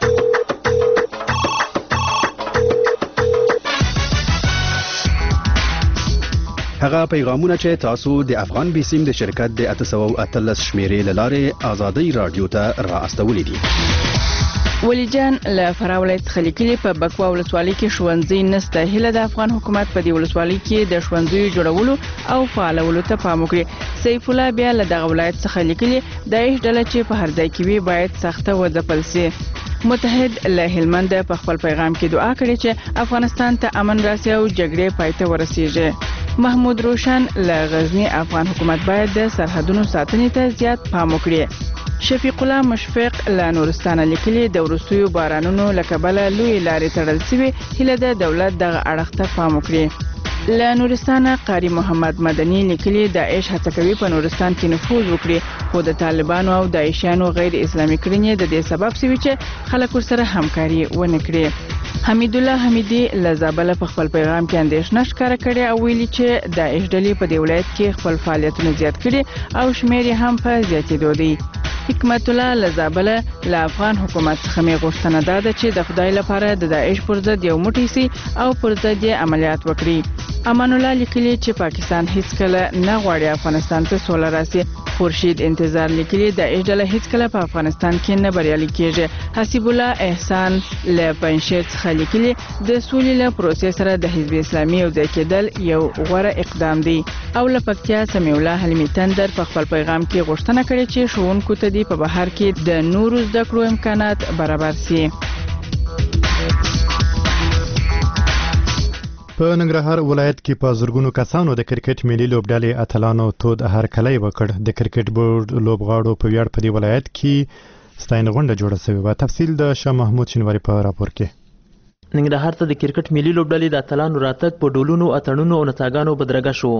هغه پیغامونه چې تاسو د افغان بیسیم د شرکت د اته سوه او اتلس شمیرې له لارې ازادۍ راډیو ته را استولی دي.
ولی جان له فراه ولایت څخه لیکلي په بکوا ولسوالۍ کې ښوونځی نسته. هیله د افغان حکومت په دې ولسوالۍ کې د ښوونځیو جوړولو او فعالولو ته پام وکړي. سیف الله بیا له دغه ولایت څخه لیکلي داعش ډله چې په هر ځای کې وي باید سخته وځپل سي. متحد له هلمند په خپل پیغام کې دعا کړې چې افغانستان ته امن راسي او جګړې پای ته ورسیږي. محمود روشن له غزنی افغان حکومت باید د سرحدونو ساتنې ته زیات پام وکړي. شفیق الله مشفق له نورستان لیکلي د وروستیو بارانونو له کبله لوی لارې تړل سوي، هیله د دولت دغه اړخ ته پام وکړي. له نورستان قاری محمد مدني لیکلي داعش هڅه کوي په نورستان کې نفوذ وکړي، خو د طالبانو او داعشیانو غیر اسلامي کړنې د دې سبب سوي چې خلک ورسره همکاري ونه کړي. حمید الله حمیدی له زابل په خپل پیغام کې اندېښنه ښکاره کړې او ویلي چې داعش ډلې په دې ولایت کې خپل فعالیتونه زیات کړي او شمیر یې هم په زیاتېدو دی. حکمت الله له زابل له افغان حکومت څخه مې غوښتنه ده ده چې د خدای لپاره د داعش پر ضد یو موټی سي او پر ضد یې عملیات وکړي. امان الله لیکلي چې پاکستان هیڅکله نه غواړي افغانستان ته سوله راسي. خورشید انتظار لیکلي داعش ډله هیڅکله په افغانستان کې نه بریالي کیږي. حسیب الله احسان له پنجشیر څخه لیکلي د سولې له پروسې سره د حزب اسلامي یوځای کېدل یو غوره اقدام دی. او له پکتیا سمیع الله حلیمي تندر په خپل پیغام کې غوښتنه کړې چې ښوونکو ته په بهر کې د نورو زده کړو امکانات برابر سي.
په ننګرهار ولایت کې په زرګونو کسانو د کرکټ ملي لوبډلې اتلانو تود هرکلی وکړ. د کرکټ بورډ لوبغاړو په ویاړ په دې ولایت کې ستاینه غونډه جوړه شوې وه. تفصیل د شاه محمود شینواري په راپور کې.
ننګرهار ته د کرکټ ملي لوبډلې د اتلانو راتګ په ډولونو اتڼونو او نڅاګانو بدرګه شو.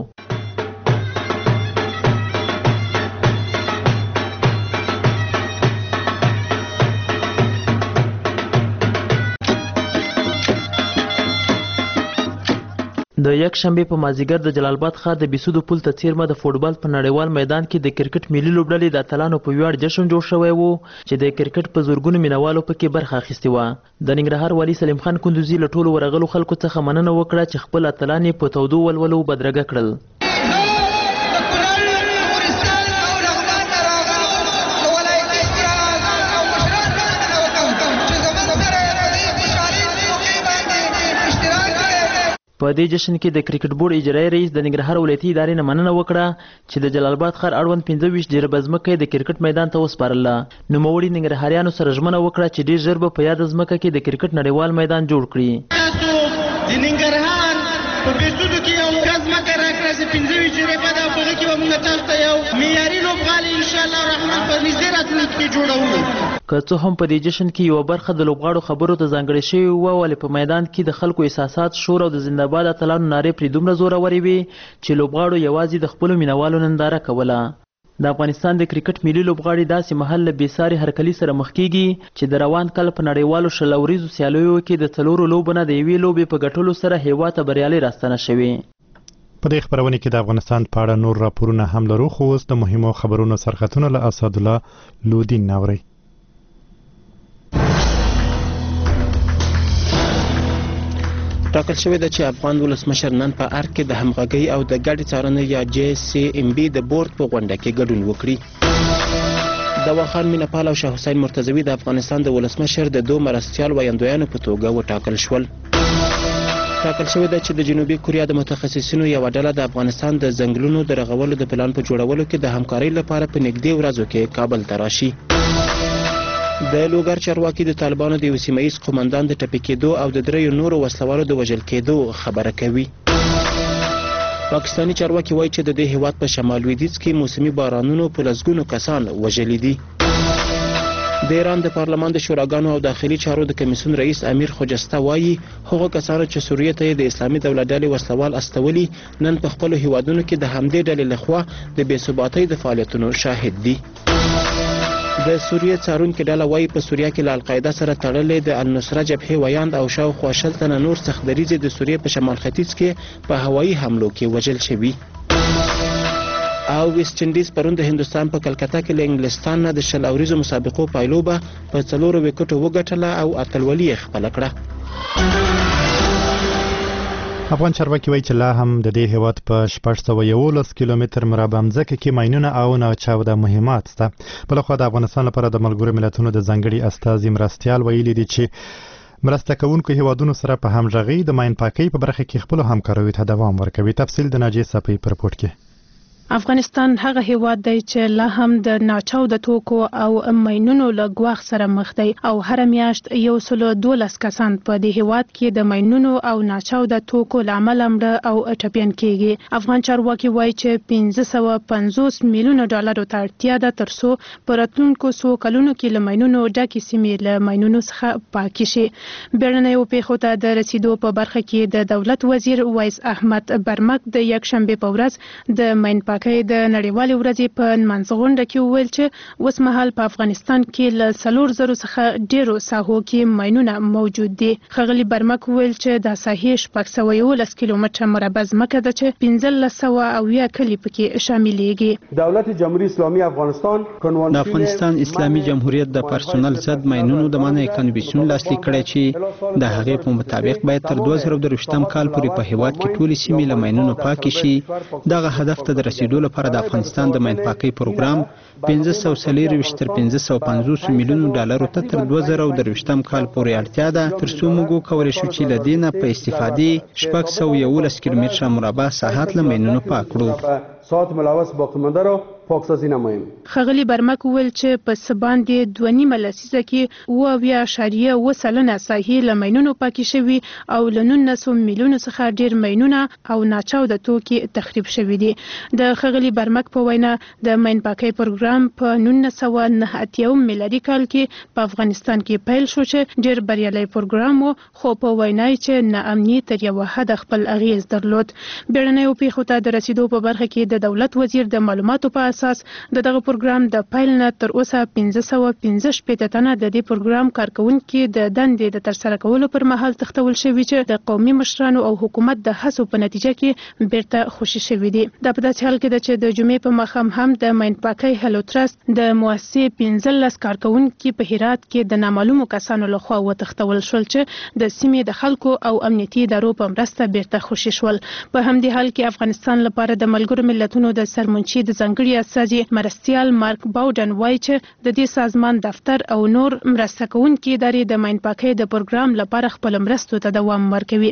د یک شنبه په مازیګر د جلال آباد ښار د بیسودو پل ته څیرمه د فوټبال په نړیوال میدان کې د کرکټ ملي لوبډلې د اتلانو په ویاړ جشن جوړ شوی و چې د کرکټ په زورګونو مینوالو پکې برخه اخیستې وه. د ننګرهار والي سلیم خان کندوزي له ټولو ورغلو خلکو څخه مننه وکړه چې خپل اتلان یې په تودو ولولو بدرګه کړل. په دې جشن کې د کرکټ بورډ اجرایي رئیس د ننګرهار ولایتي ادارې نه مننه وکړه چې د جلال آباد ښار اړوند پنځه ویشت جریبه ځمکه د کرکټ میدان ته وسپارله. نوموړي ننګرهاریانو سره ژمنه وکړه چې ډېر ژر به په یاده ځمکه کې د کرکټ نړیوال میدان جوړ کړي.
د ننګرهار په بیسودو کې یو ښه ځمکه راکړه چې پنځه ویشت جریبه ده، په هغه کې به موږ تاسو ته یو معیاري لوبغالی انشاءالله الرحمن په نږدې راتلونکي کې جوړوو.
که څه هم په دې جشن کې یوه برخه د لوبغاړو خبرو ته ځانګړې شوې وه، ولې په میدان کې د خلکو احساسات، شور او د زنده‌باد اتلانو نارې پرې دومره زورورې وې چې لوبغاړو یوازې د خپلو مینوالو ننداره کوله. د افغانستان د کرکټ ملي لوبغاړي داسې مهال له بېساري هرکلي سره مخ کیږي چې د روان کال په نړیوالو شل اوریزو سیالیو کې د څلورو لوبو نه د یوې لوبې په ګټلو سره هیواد ته بریالي راستنه شوي.
په دې خبرونه کې د افغانستان په اړه نور راپورونه هم لرو، خو اوس د مهمو خبرونو سرخطونه له اسدالله لودین ناوري.
ټاکل شوې ده چې افغان ولسمشر نن په ارګ کې د همغږۍ او د ګډې څارنې یا جی سی ام بي د بورډ په غونډه کې ګډون وکړي. دوا خان مینه پال او شاه حسین مرتضوي د افغانستان د ولسمشر د دوه مرستیال ویاندویانو په توګه وټاکل شول. ټاکل شوې ده چې د جنوبي کوریا د متخصصینو یوه ډله د افغانستان د ځنګلونو د رغولو د پلان په جوړولو کې د همکارۍ لپاره په نږدې ورځو کې کابل ته راشي. د لوګر چارواکي د طالبانو د یو سیمه ییز قومندان د ټپي کېدو او د دریو نورو وسلوالو د وژل کېدو خبره کوي. پاکستاني چارواکي وایي چې د دې هیواد په شمال لویدیځ کې موسمي بارانونو په لسګونو کسان وژلي دي. د ایران د پارلمان د شوراګانو او داخلي چارو د کمیسیون رئیس امیر خجسته وایي هغو کسانو چې سوریې ته د اسلامي دولت ډلې وسلوال استولي نن په خپلو هیوادونو کې د همدې ډلې لخوا د بې ثباتۍ د فعالیتونو شاهد دي. د سوریې څارونکې ډله وایي په سوریه کې له القاعده سره تړلې د النصره جبهې ویاند او شاوخوا شل تنه نور سختدریځې د سوریې په شمال ختیځ کې په هوایي حملو کې وژل شوي. او ویسټ انډیز پرون د هندوستان په کلکته کې له انګلستان نه د شل اوریزو مسابقو پایلوبه په څلورو وکټو وګټله او اتلولي یې خپله کړه.
افغان چارواکي وایي چې لا هم د دې هیواد په شپږ سوه یولس کیلومتر مربع ځمکه کې ماینونه او ناچاوده مهمات شته. بلخوا د افغانستان لپاره د ملګرو ملتونو د ځانګړي استازي مرستیال ویلي دي چې مرسته کوونکو هیوادونو سره په همغږۍ د ماین پاکۍ په برخه کې خپلو همکاریو ته دوام ورکوي. تفصیل د ناجیه صفی په رپورټ کې.
افغانستان هغه هیواد دی چې لا هم د ناچاوده توکو او ماینونو له ګواښ سره مخ دی او هر میاشت یو سل دولس کسان په دې هیواد کې د ماینونو او ناچاوده توکو له امله مړه او ټپیان کیږي. افغان چارواکي وایي چې پنځه سوه پنځوس میلیونه ډالرو ته اړتیا ده ترڅو په راتلونکو څو کلونو کې له ماینونو ډکې سیمې له ماینونو څخه پاکې شي. بیړنیو پیښو ته د رسیدو په برخه کې د دولت وزیر ویس احمد برمک د یکشنبې په ورځ د ماین پاکۍ د نړیوالې ورځې په نمانځه غونډه کې وویل چې اوس مهال په افغانستان کې له څلور زرو څخه ډیرو ساحو کې ماینونه موجود دي. ښاغلي برمک وویل چې دا ساحې شپږ سوه یولس کیلومتره مربع ځمکه ده چې پنځلس سوه اویا کلي پکې شاملیږي.
دولت جمهوری اسلامي افغانستان
د افغانستان اسلامي جمهوریت د پرسونل ضد ماینونو د منع کنوانسیون لاسلیک کړی چې د هغې په مطابق باید تر دوه زره درویشتم کال پورې په هیواد کې ټولې سیمې له ماینونو پاکې شي. دغه هدف ته د رسیدو لپاره د افغانستان د ماین پاکۍ پروګرام پنځه سوه څلېرویشت تر پنځه سوه پنځوس میلیونو ډالرو ته تر دوه زره درویشتم کال پورې اړتیا ده ترڅو موږ وکولی شو چې له دې نه په استفادې شپږ سوه یولس کیلومتره مربع ساحات له ماینونو پاک کړو.
ساعت ملوث باقی مانده را پاکسازی نماییم.
ښاغلي برمک وویل چې په څه باندې دوه نیمه لسیزه کې اوه اویا اعشاریه اوه سلنه ساحې له ماینونو پاکې شوي او له نولسو میلیونو څخه ډېر ماینونه او ناچاوده توکي تخریب شوي دي. د ښاغلي برمک په وینا د ماین پاکۍ پروګرام په نولس سوه نهه اتیا میلادي کال کې په افغانستان کې پیل شو چې ډېر بریالی پروګرام و، خو په وینا یې چې ناامني تر یوه حده خپل اغیز درلود. بیړنیو پیښو ته د رسیدو په برخه کې د دولت وزیر د معلوماتو په اساس د دغه پروګرام د پیل نه تر اوسه پنځه سوه پنځه شپېته تنه د دې پروګرام کارکوونکي د دندې د ترسره کولو پر مهال تښتول شوي چې د قومي مشرانو او حکومت د هڅو په نتیجه کې بیرته خوشي شوي دي. دا په داسې حال کې ده چې د جمعې په ماښام هم د ماین پاکۍ هلو ترست د مؤسسې پنځلس کارکوونکي په هرات کې د نامعلومو کسانو لخوا وتښتول شول چې د سیمې د خلکو او امنیتي ادارو په مرسته بیرته خوشي شول. په همدې حال کې افغانستان لپاره د ملګرو ملتونو د سرمنشي د ځانګړي استازي مرستیال مارک باوډن وایي چې د دې سازمان دفتر او نور مرسته کوونکي ادارې د ماین پاکۍ د پروګرام لپاره خپل مرستو ته دوام ورکوي.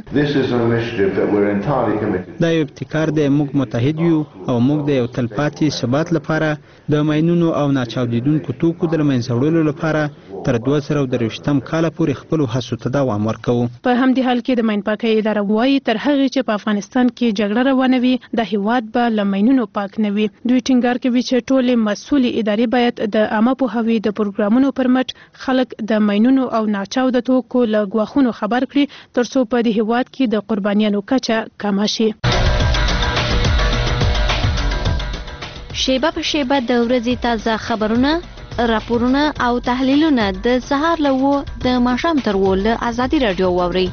دا یو ابتکار دی، موږ متحد یو او موږ د یو تلپاتې ثبات لپاره د ماینونو او ناچاودیدونکو توکو د له منځه وړلو لپاره تر دوه زره درویشتم کاله پورې خپلو هڅو ته دوام ورکوو.
په همدې حال کې د ماین پاکۍ اداره وایي تر هغې چې په افغانستان کې جګړه روانه وي د هیواد به له ماینونو پاک نه وي. دوی ټینګار کوي چې ټولې مسؤلې ادارې باید د عامه پوهاوي د پروګرامونو پر مټ خلک د ماینونو او ناچاوده توکو له ګواښونو خبر کړي ترڅو په دې هیواد کې د قربانیانو کچه کمه شي.
شیبه په شیبه د ورځې تازه خبرونه، راپورونه او تحلیلونه د سهار له و د ماښام تر و له ازادي راډیو واورئ.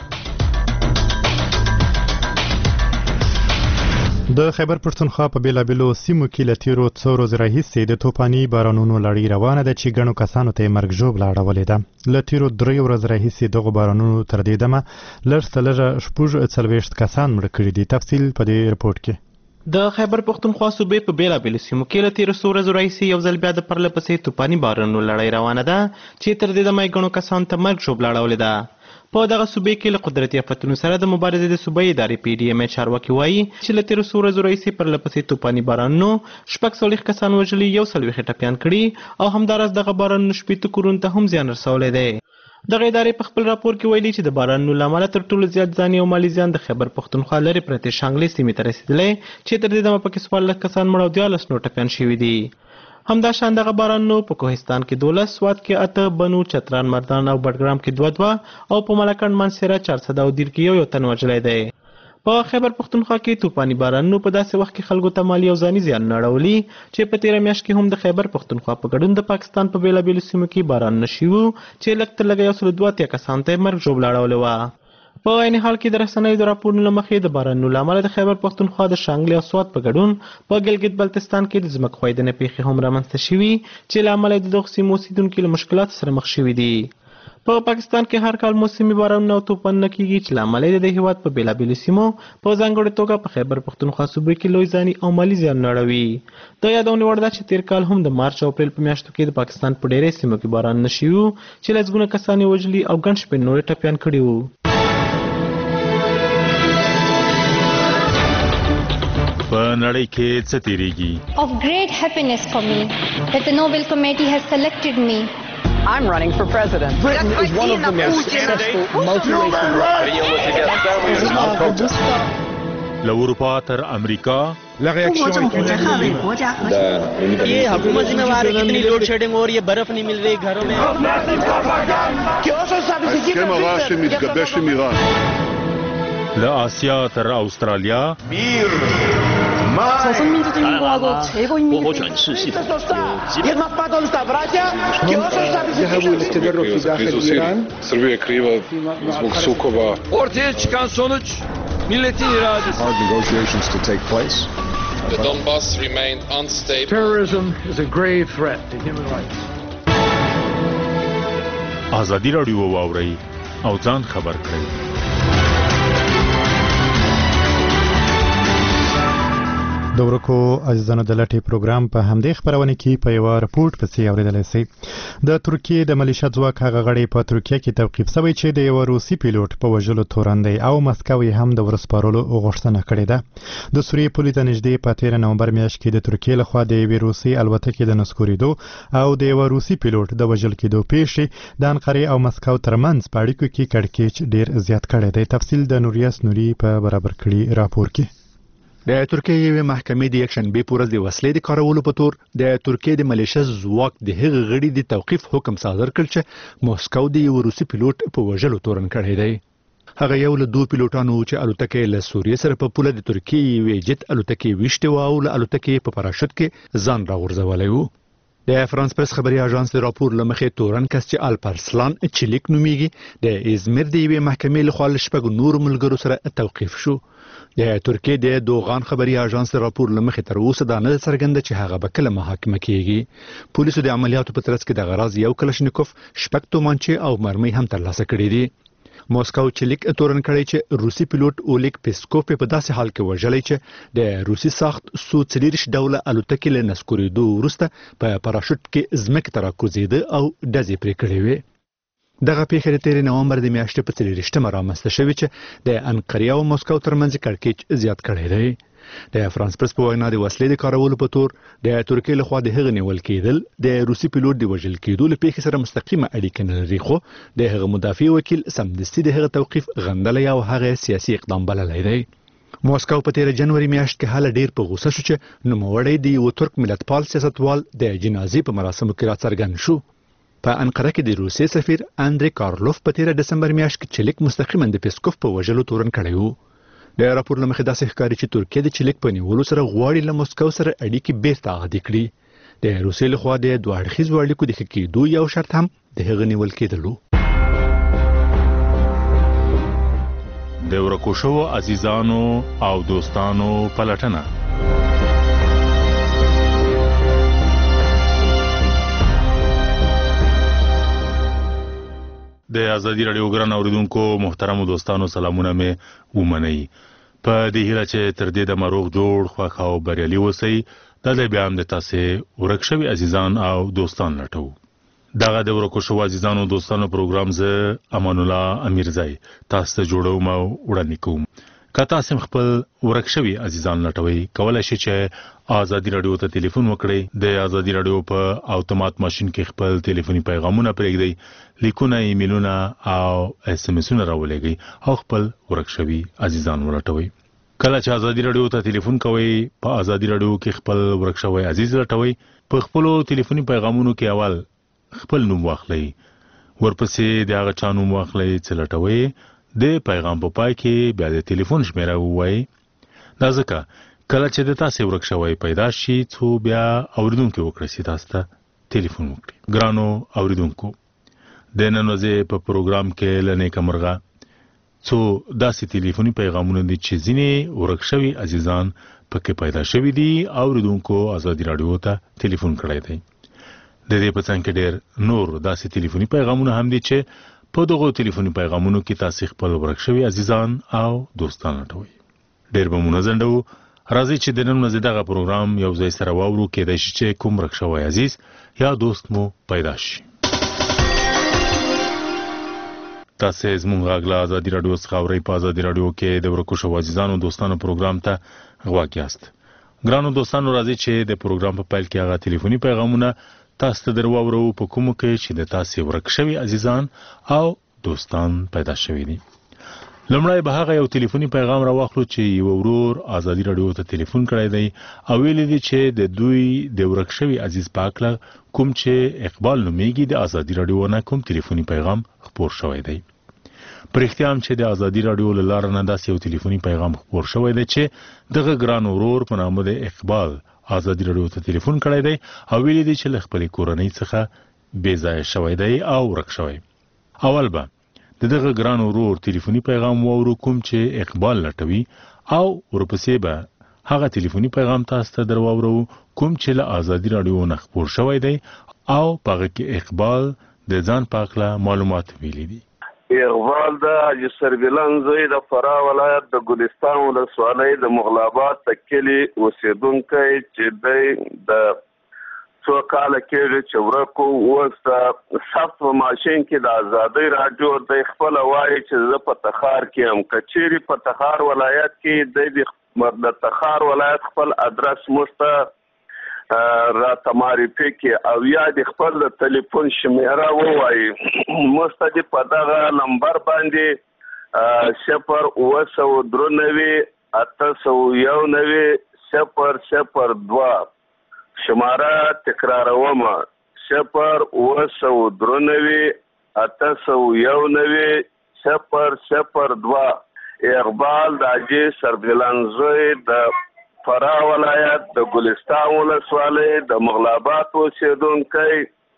د خیبر پښتونخوا په بیلابیلو سیمو کې له تیرو څو ورځو راهیسې د توپاني بارانونو لړۍ روانه ده چې ګڼو کسانو ته یې مرګ ژوبله اړولې ده. له تیرو دریو ورځو راهیسې دغو بارانونو تر دې دمه لږ څه لږه شپږ څلوېښت کسان مړه کړي دي. تفصیل په دې رپورټ کې.
د خیبر پښتونخوا صوبې په بیلابیلو سیمو کې له تیرو څو ورځو راهیسې یو ځل بیا د پرله پسې توپاني بارانونو لړۍ روانه ده چې تر دې دمه یې ګڼو کسانو ته مرګ ژوبله اړولې ده. په دغه صوبې کې له قدرتي آفتونو سره د مبارزې د صوبایي ادارې پی ډي ایم ای چارواکي وایي چې له تیرو څو ورځو راهیسې پرله پسې توپاني بارانونو شپږ څلوېښت کسان وژلي، یو څلوېښت ټپیان کړي او همداراز دغه بارانونو شپېته کورونو ته هم زیان رسولی دی. دغه ادارې په خپل راپور کې ویلي چې د بارانونو له امله تر ټولو زیات ځاني او مالي زیان د خیبر پښتونخوا لرې پرتې شانګلې سیمې ته رسېدلی چې تر دې دمه پکې څوارلس کسان مړه او دیارلس نور ټپیان شوي دي. همدا شان دغه بارانونو په کوهستان کې دولس، سوات کې اته، بنو، چتران، مردان او بډګرام کې دوه دوه او په ملکنډ، منصیره، چارسده او دیر کې یو یو تن وژلی دی. په خیبر پښتونخوا کې توپاني بارانونو په داسې وخت کې خلکو ته مالي او ځاني زیانونه اړولي چې په تېره میاشت کې هم د خیبر پښتونخوا په ګډون د پاکستان په بېلابېلو سیمو کې بارانونه شوي وو چې لږ تر لږه یو سل دوه اتیا کسانو ته یې مرګ ژوبله اړولې وه. په عین حال کې د رسنیو د راپورونو له مخې د بارانونو له امله د خیبر پښتونخوا د شانګلې او سوات په ګډون په ګلګت بلتستان کې د ځمکې ښویدنې پیښې هم رامنځته شوي چې له امله د دغو سیمو اوسېدونکي له مشکلاتو سره مخ شوي دي. په پا پاکستان کې هر کال موسمي بارانونه او طوفانونه کیږي چې له امله یې د هېواد په بېلابېلو سیمو په ځانګړې توګه په خیبر پښتونخوا صوبې کې لوی ځاني او مالي زیانونه اړوي. د یادونې وړ ده چې تېر کال هم د مارچ او اپریل په میاشتو کې د پاکستان په ډېرې سیمو کې بارانونه شوي وو چې لسګونه کسان یې وژلي او ګڼ شمېر نور یې ټپیان کړي وو.
په نړۍ کې څه تیریږي؟
Of great happiness for me that the Nobel Committee has selected me.
I'm running for president.
Britain is one of the most successful multiracial
له اروپا تر امریکا
La réaction
ये हुकूमत जिम्मेवार है कितनी load shedding हो रही है, बर्फ नहीं मिल रही घरों में.
ההסכם הרע שמתגבש עם איראן.
لآسیا تر استرالیا
ذهبوا للتدرب في داخل إيران.
Ortaya çıkan sonuç milletin iradesi.
Hard negotiations to take place.
The Donbass remained unstable.
Terrorism is a grave threat to human rights.
ازادي راډیو واورئ او ځان خبر کړئ.
د ورکو عزیزانو د لټي پروګرام په همدې خبرونه کې په یو راپورټ پسې اوریدلای شئ. د ترکیې د ملیشیا ځواک هغه غړي په ترکیه کې توقیف شوی چې د یو روسي پیلوټ په وژلو تورندې او مسکو یې هم د ورسپارلو غوښتنه کړې ده. د سوریې پولې ته نږدې په تیر نومبر میاشت کې د ترکیې لخوا د یوې روسي الوتکې د نسکورېدو او د یو روسي پیلوټ د وژل کېدو پیښې د انقرې او مسکو ترمنځ په اړیکو کې کړکېچ ډیر زیات کړی دی. تفصیل د نوریاس نوري په برابر کړي راپور کې.
د ترکیې یوې محکمې د یکشنبې په ورځ د وسلې د کارولو په تور د ترکیې د ملیشیا ځواک د هغه غړي د توقیف حکم صادر کړ چې موسکو د یو روسي پیلوټ په وژلو تورن کړی دی. هغه یو له دوه پیلوټانو چې الوتکې له سوریې سره په پوله د ترکیې یوې جت الوتکې ویشته و او له الوتکې په پاراشوت کې ځان راغورځولی و. د فرانس پرس خبري اژانس د راپور له مخې تورن کس چې الپرسلان چلیک نومیږي د ازمیر د یوې محکمې لخوا له شپږو نورو ملګرو سره توقیف شو. د ترکیې د دوغان خبري اژانس د راپور له مخې تر اوسه دا نه څرګنده چې هغه به کله محاکمه کیږي. پولیسو د عملیاتو په ترڅ کې د غراض یو کلشنکوف، شپږ تومانچې او مرمۍ هم ترلاسه کړې دي. موسکو چلیک تورن کړی چې روسي پیلوټ اولیګ پیسکوف په داسې حال کې وژلی چې د روسي ساخت سو څلېرویشت ډوله الوتکې له نسکورېدو وروسته په پاراشوت کې ځمکې ته راکوزېده او ډزې پرې کړې وې. دغه پیښه د تېرې نومبر د میاشتې په څلېرویشتمه رامنځته شوې چې د انقرې او مسکو ترمنځ کړکېچ زیات کړی دی. د فرانس پرس په وینا د وسلې د کارولو په تور د ترکیې لخوا د هغه نیول کېدل د روسي پیلوټ د وژل کېدو له پیښې سره مستقیمه اړیکه نه لري، خو د هغه مدافع وکیل سمدستي د هغه توقیف غندلی او هغه سیاسي اقدام بللی دی. موسکو په تېره جنوري میاشت کې حاله ډیر په غوسه شو چې نوموړی د یو ترک ملتپال سیاستوال د جنازې په مراسمو کې راڅرګند شو. په انقره کې د روسیې سفیر اندری کارلوف په تېره ډسمبر میاشت کې چلیک مستقیما د پیسکوف په وژلو تورن کړی و. د راپور لمخې داسې ښکاري چې ترکیه د چلیک په نیولو سره غواړي له مسکو سره اړیکې بیرته عادي کړي. د روسیې لخوا د دوه اړخیزو اړیکو د ښه کېدو یو شرط هم د هغه نیول کېدلو.
د ورکو شوو عزیزانو او دوستانو پلټنه. د ازادي راډیو ګران اوریدونکو محترمو دوستانو سلامونه مې ومنئ. په دې هیله چې تر دې د مروغ جوړ خوښ او بریالي اوسئ. دا د بیا هم د تاسې ورک شوي عزیزان او دوستان لټو. دغه د ورکو شوو عزیزانو دوستانو پروګرام زه امان الله امیرزی تاسو ته جوړوم او وړاندې کوم. که تاسو خپل ورک شوي عزیزان لټوئ کولی شئ چې ازادي راډیو ته ټلیفون وکړئ. د ازادي راډیو په اتومات ماشین کې خپل ټلیفوني پیغامونه پرېږدئ، لیکونه، ایمیلونه او اس ام اسونه راولېږئ او خپل ورک شوي عزیزان ولټوئ. کله چې ازادي راډیو ته ټلیفون کوئ په ازادي راډیو کې خپل ورک شوی عزیز لټوئ. په خپلو ټلیفوني پیغامونو کې اول خپل نوم واخلئ، ورپسې د هغه چا نوم واخلئ چې لټوئ. د پیغام په پای کې بیا د ټلیفون شمیره ووایئ. دا ځکه کله چې د تاسې ورک شوی پیدا شي څو بیا اوریدونکي وکړئ چې تاسو ته ټلیفون وکړي. ګرانو اوریدونکو، د نن ورځې په پروګرام کې له نیکه مرغه څو داسې ټلیفوني پیغامونه دي چې ځینې ورک شوي عزیزان پکې پیدا شوي دي. اوریدونکو ازادي راډیو ته ټلیفون کړی دی. د دې په څنګ کې ډېر نور داسې ټلیفوني پیغامونه هم دي چې په دغو ټلیفوني پیغامونو کې تاسو خپل ورک شوي عزیزان او دوستان لټوئ. ډېر به مو نه ځنډوو. راځئ چې د نن ورځې دغه پروګرام یو ځای سره واورو. کېدای شي چې کوم ورک شوی عزیز یا دوست مو پیدا شي. تاسو زموږ غږ له ازادي راډیو څخه اورئ. په ازادي راډیو کې د ورکو شوو عزیزانو دوستانو پروګرام ته غوږ یاست. ګرانو دوستانو، راځئ چې د پروګرام په پیل کې هغه ټلیفوني پیغامونه تاسو ته درواورو په کومو کې چې د تاسې ورک شوي عزیزان او دوستان پیدا شوي دي. لومړی به هغه یو ټلیفوني پیغام راواخلو چې یو ورور ازادي راډیو ته ټلیفون کړی دی او ویلي دي چې د دوی د ورک شوي عزیز په هکله کوم چې اقبال نومیږي د ازادي راډیو نه کوم ټلیفوني پیغام خپور شوی دی. په رښتیا هم چې د ازادي راډیو له لارې نه داسې یو ټلیفوني پیغام خپور شوی دی چې دغه ګران ورور په نامه د اقبال ازادي راډیو ته ټلیفون کړی دی او ویلي دي چې له خپلې کورنۍ څخه بې ځایه شوی دی او ورک شوی. اول به د دغه ګران ورور ټلیفوني پیغام واورو کوم چې اقبال لټوي او ورپسې به هغه ټلیفوني پیغام تاسو ته درواورو کوم چې له ازادي راډیو نه خپور شوی دی او په هغه کې اقبال د ځان په هکله معلومات ویلي دي.
اقبال د حاجي سربلان زوی د فراه ولایت د ګلستان ولسوالۍ د مغلابات د کلي اوسېدونکی چې دی د څو کاله کېږي چې ورک و. اوس د ثبت په ماشین کې د ازادۍ راډیو دی خپله وایي چې زه په تخار کې یم. که چیرې په تخار ولایت کې دی د تخار ولایت خپل ادرس موږ ته راته معرفي کړي او یا د خپل د ټلیفون شمیره ووایي. موږ ته دې په دغه نمبر باندې صفر اوه سوه درې نوي اته سوه یو نوي صفر صفر دوه شماره تکراروم: صفر اوه سوه درې نوي اته سوه یو نوي صفر صفر دوه. اقبال د حاجي سربلان زوی د فراه ولایت د ګلستان ولسوالۍ د مغلابات اوسېدونکی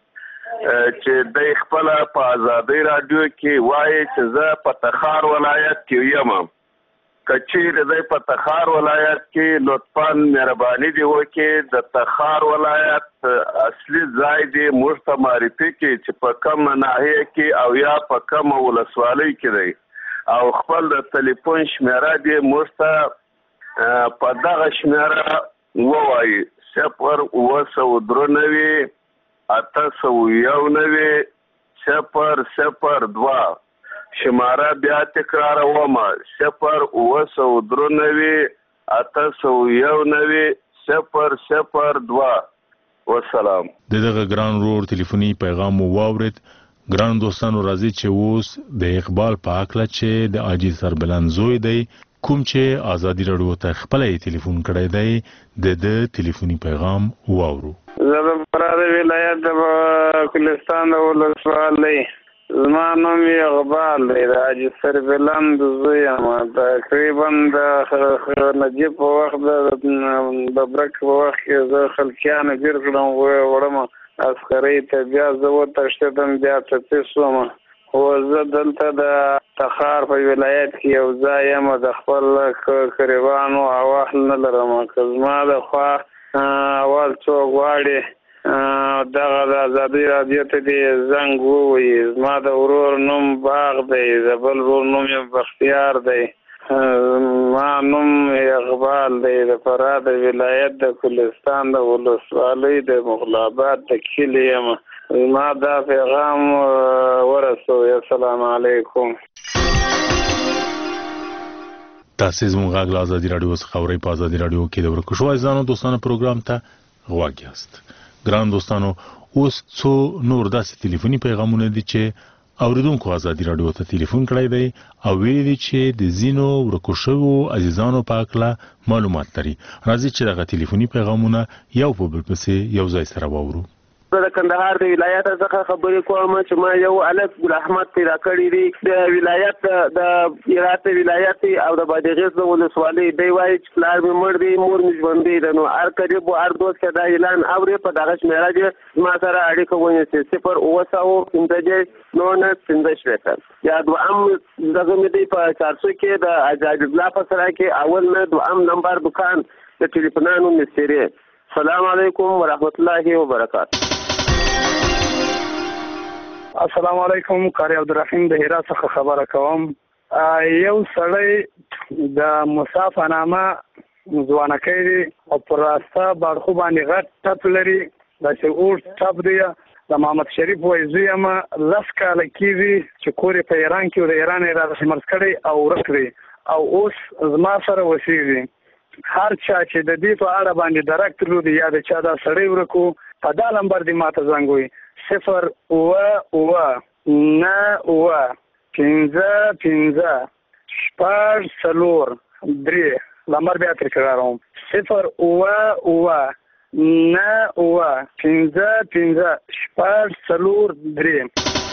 چې دی خپله په ازادۍ راډیو کې وایي چې زه په تخار ولایت کې یم. که چیرې دی په تخار ولایت کې لطفا مهرباني دې وکړي د تخار ولایت اصلي ځای دې موږ ته معرفي کړي چې په کومه ناحیه کې او یا په کومه ولسوالۍ کې دی او خپل د ټلیفون شمیره دې موږ ته په دغه شمیره ووایي: صفر اوه سوه درې نوي اته سوه یو نوي صفر صفر دوه. شماره بیا تکراروم: صفر اوه سوه درې نوي اته سوه یو نوي صفر صفر دوه. والسلام.
د دغه ګران ورور ټلیفوني پیغام مو واورید. ګران دوستانو، راځي چې اوس د اقبال په هکله چې د حاجي سربلان زوی دی کوم چې ازادي راډیو ته خپل ټلیفون کړی دی د د ټلیفوني پیغام واورو.
زه د فراه ولایت د ګلستان ولسوالۍ زما نوم اقبال دی، د حاجي سربلند زوی یم. تقریبا د نجیب په وخت د ببرک په وخت کې زه خلکیانو ګیر کړم، وړم عسکرۍ ته، بیا زه وتښتېدم، بیا ټپي شوم. خو زه دلته د تخار په ولایت کې یو ځای یم، د خپل قریبانو احوال نه لرم. که زما د خوا اول څوک غواړي دغه د ازادۍ راډیو ته دې زنګ ووهي. زما د ورور نوم باغ دی، د بل ورور نوم یې بختیار دی، ما نوم اقبال دی، د فراه د ولایت د کلستان د ولسوالۍ د مغلاباد د کلي یم. زما دا پیغام ورسوئ. السلام علیکم.
تاسې زموږ غږ له ازادي راډیو څخه اورئ. په ازادي راډیو کې د ورکو شوو عزیزانو دوستانو پروګرام ته غوږ یاست. ګران دوستانو، اوس څو نور داسې ټلیفوني پیغامونه دي چې اوریدونکو ازادي راډیو ته ټلیفون کړی دی او ویلي دي چې د ځینو ورکو شوو عزیزانو په هکله معلومات لري. راځئ چې دغه ټلیفوني پیغامونه یو په بل پسې یو ځای سره واورو.
زه د کندهار د ولایت څخه خبرې کوم چې ما یو الک ګل احمد پیدا کړی دی د ولایت د هرات ولایت او د بادغیس د ولسوالۍ. دی وایي چې پلار مې مړ دی، مور مې ژوندۍ ده. نو هر قریب و هر دوست که دا اعلان اوري په دغه شمېره کې ما سره اړیکه ونیسي. صفر اوه سوه پنځه دېرش نولس پنځه شپېته یا دوهم دغه مې دی په چارسو کې د حاجي الله په سرای کې اول نه دوهم نمبر دکان د ټلیفونانو مستری. السلام علیکم ورحمت الله وبرکاته.
السلام علیکم. قاری عبدالرحیم د هرات څخه خبره کوم. یو سړی د مسافه نامه ځوانکی دی او پر راسته باړخو باندې غټ ټپ لري، داسې اوږد ټپ دی. د محمد شریف وایي زوی یم، لس کاله کېږي چې کور یې په ایران کې و، د ایران یې راداسې مرض کړی او ورک دی او اوس زما سره اوسېږي. هر چا چې د دې په اړه باندې درک درلودي یا د چا دا سړی ورک و، په دا نمبر دې ماته زنګ ووایي. صفر اوه اوه نه اوه پنځه پنځه شپږ څلور درې نمبر بیا تکراروم. صفر اوه اوه نه اوه پنځه پنځه شپږ څلور درې.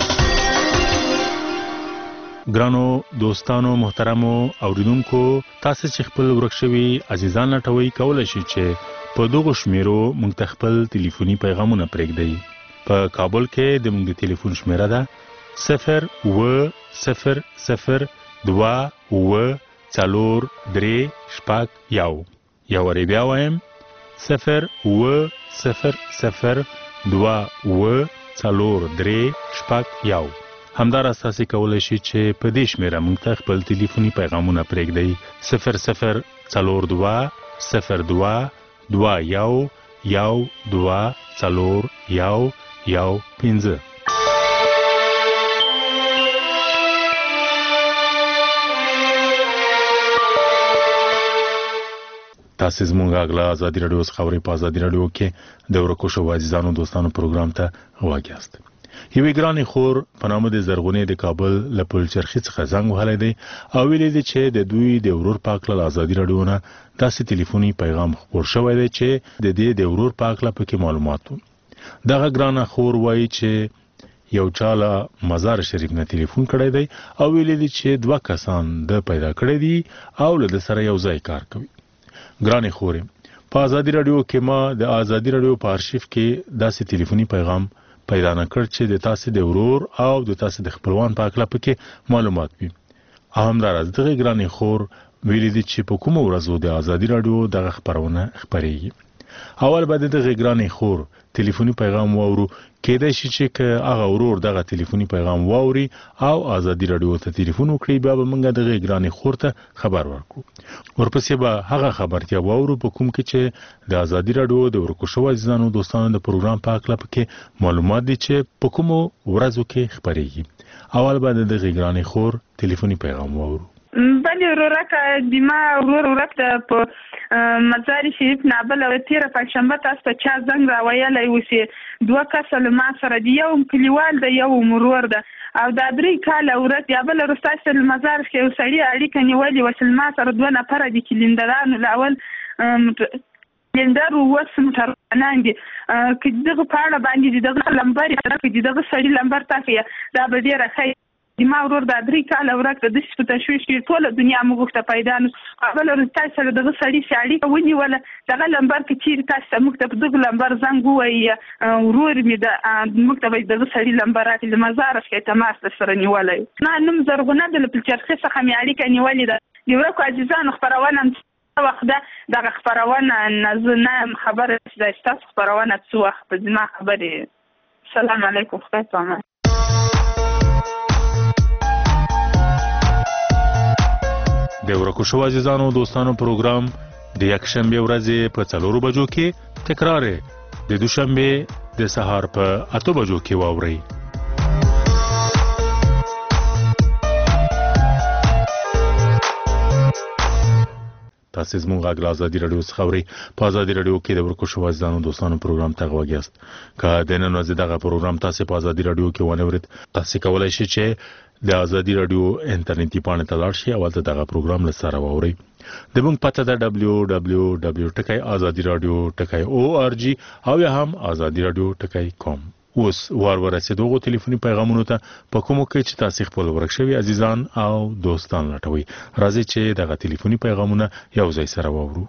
ګرانو دوستانو محترمو اوریدونکو، تاسو چې خپل ورک شوي عزیزان لټوي کولی شئ چې په دغو شمیرو موږ ته خپل ټلیفوني پیغامونه پرېږدئ. په کابل کې د موږ د ټلیفون شمیره ده صفر اوه صفر صفر دوه اوه څلور درې شپږ یو. یو وارې بیا وایم صفر اوه صفر صفر دوه اوه څلور درې شپږ یو. همداراز تاسې کولی شئ چې په دې شمیره موږ ته خپل ټلیفوني پیغامونه پرېږدئ. صفر صفر څلور دوه صفر دوه دوه یو یو دوه څلور یو یو پنځه. تاسې زموږ غږ له ازادي راډیو څخه اورئ. په ازادي راډیو کې د ورکو شوو عزیزانو دوستانو پروګرام ته غوږ یاست. یوې ګرانې خور په نامه د زرغونې د کابل له پلچرخي څخه زنګ وهلی دی او ویلي دی چې د دوی د ورور پاک له ازادي راډیو نه داسې ټلیفوني پیغام خپور شوی دی چې د دې د ورور پاک له پکې معلومات و. دغه ګرانه خور وایي چې یو چا له مزار شریف نه ټلیفون کړی دی او ویلي دی چې دوه کسان د پیدا کړی دي او له ده سره یو ځای کار کوي. ګرانې خورې، په ازادي راډیو کې ما د ازادي راډیو په آرشیف کې داسې ټلیفوني پیغام پیدا نه کړ چې د تاسې د ورور او د تاسې د خپلوان په هکله پکې معلومات وي. همداراز دغه ګرانې خور ویلي دي چې په کومه ورځو د ازادي راډیو دغه خپرونه خپرېږي. اول به د دغه ګرانې خور ټلیفوني پیغام واورو، کېدای شي چې که هغه ورور دغه ټلیفوني پیغام واوري او ازادي راډیو ته ټلیفون وکړي، بیا به موږ دغه ګرانې خور ته خبر ورکړو. ورپسې به هغه خبرتیا واورو په کوم کې چې د ازادي راډیو د ورکو شوو عزیزانو دوستانو د پروګرام په هکله پکې معلومات دي چې په کومو ورځو کې خپرېږي. اول به د دغه ګرانې خور ټلیفوني پیغام واورو.
بلې ورورک د ما ورور ورک ته په مزار شریف نه بله تېره پنجشنبه تاسو ته چا زنګ راویلی و چې دوه کسه له ما سره دي، یو کلیوال ده یو ورور ده او دا درې کاله ورځ یا بله وروسته چې له مزار کې یو سړي اړیکه نیولې وه چې له ما سره دوه نفره دي کلندرانو له اول لندر اوس موټروانان دي که دغه په اړه باندې دغه لمبر که دغه سړي لمبر تاکي دا به ډېره ښه ما ورور د درې کاله ورک د دې په تشویش کې ټوله دنیا موږ ته پیدا نو قبل ورته سره دغه سړي سړي ونیول دغه لمبر کې چیر تاسو موږ ته دغه لمبر زنګ وایي ورور می د موږ ته دغه سړي لمبر راکې د مزار کې تماس سره نیولای نه نوم زرغونه د پلچرخه څخه می اړیکه نیولې ده د ورکو عزیزانو خبرونه وخت ده دغه خبرونه نه خبره د تاسو خبرونه څو وخت په ځما خبرې السلام علیکم خدای پامان
د ورکو شو عزیزانو دوستانو پروګرام د یک شنبه ورځې په څلورو بجو کې تکرار د دوشنبه د سهار په اته بجو کې واوري تاسو زموږ غږ آزادي رادیو څخه اورئ په آزادي رادیو کې د ورکو شو عزیزانو دوستانو پروګرام ته غوږیاست که د نن ورځې دغه پروګرام تاسو په آزادي رادیو کې ونه اورئ تاسو کولای شئ چې د آزادي رادیو انټرنیټي پاڼې ته لاړ شئ او د دغه پروګرام لسره واورئ د موږ پته ده دبلیو دبلیو دبلیو ټکی آزادي رادیو ټکی او آر جی او یا هم آزادي رادیو ټکی کام اوس وار ورسېدو ټلیفوني پیغامونو ته په کومو کې چې تاسو خپل ورک شوی عزیزان او دوستان لټوي راځي چې دغه ټلیفوني پیغامونه یو ځای سره واورو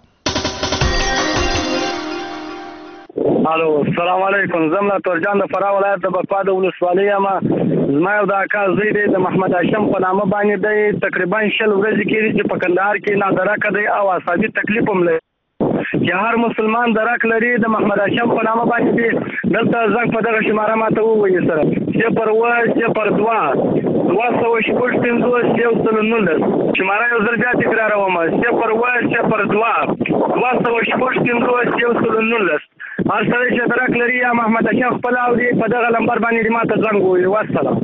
الو السلام علیکم زملا تورجان د فراه ولایت د بکوا د ولسوالۍ ما زما یو د اکا زوی دی د محمد هاشم په نامه باندې دی تقریبا شل ورځې کېږي چې په کندهار کې نادرکه دی او اعصابي تکلیف هم لري چې هر مسلمان درک لري د محمد هاشم په نامه باندې دی دلته زنګ په دغه شماره ماته ووایي سره صفر اوه صفر دوه دوه سوه شپږ پنځوس یو سل نولس شماره یو ځل بیا تکراروم صفر اوه صفر دوه دوه سوه شپږ پنځوس یو سل نولس هر سړی چې درک لري یا محمد هاشم خپل اوري په دغه نمبر باندې ماته زنګ ووایي والسلام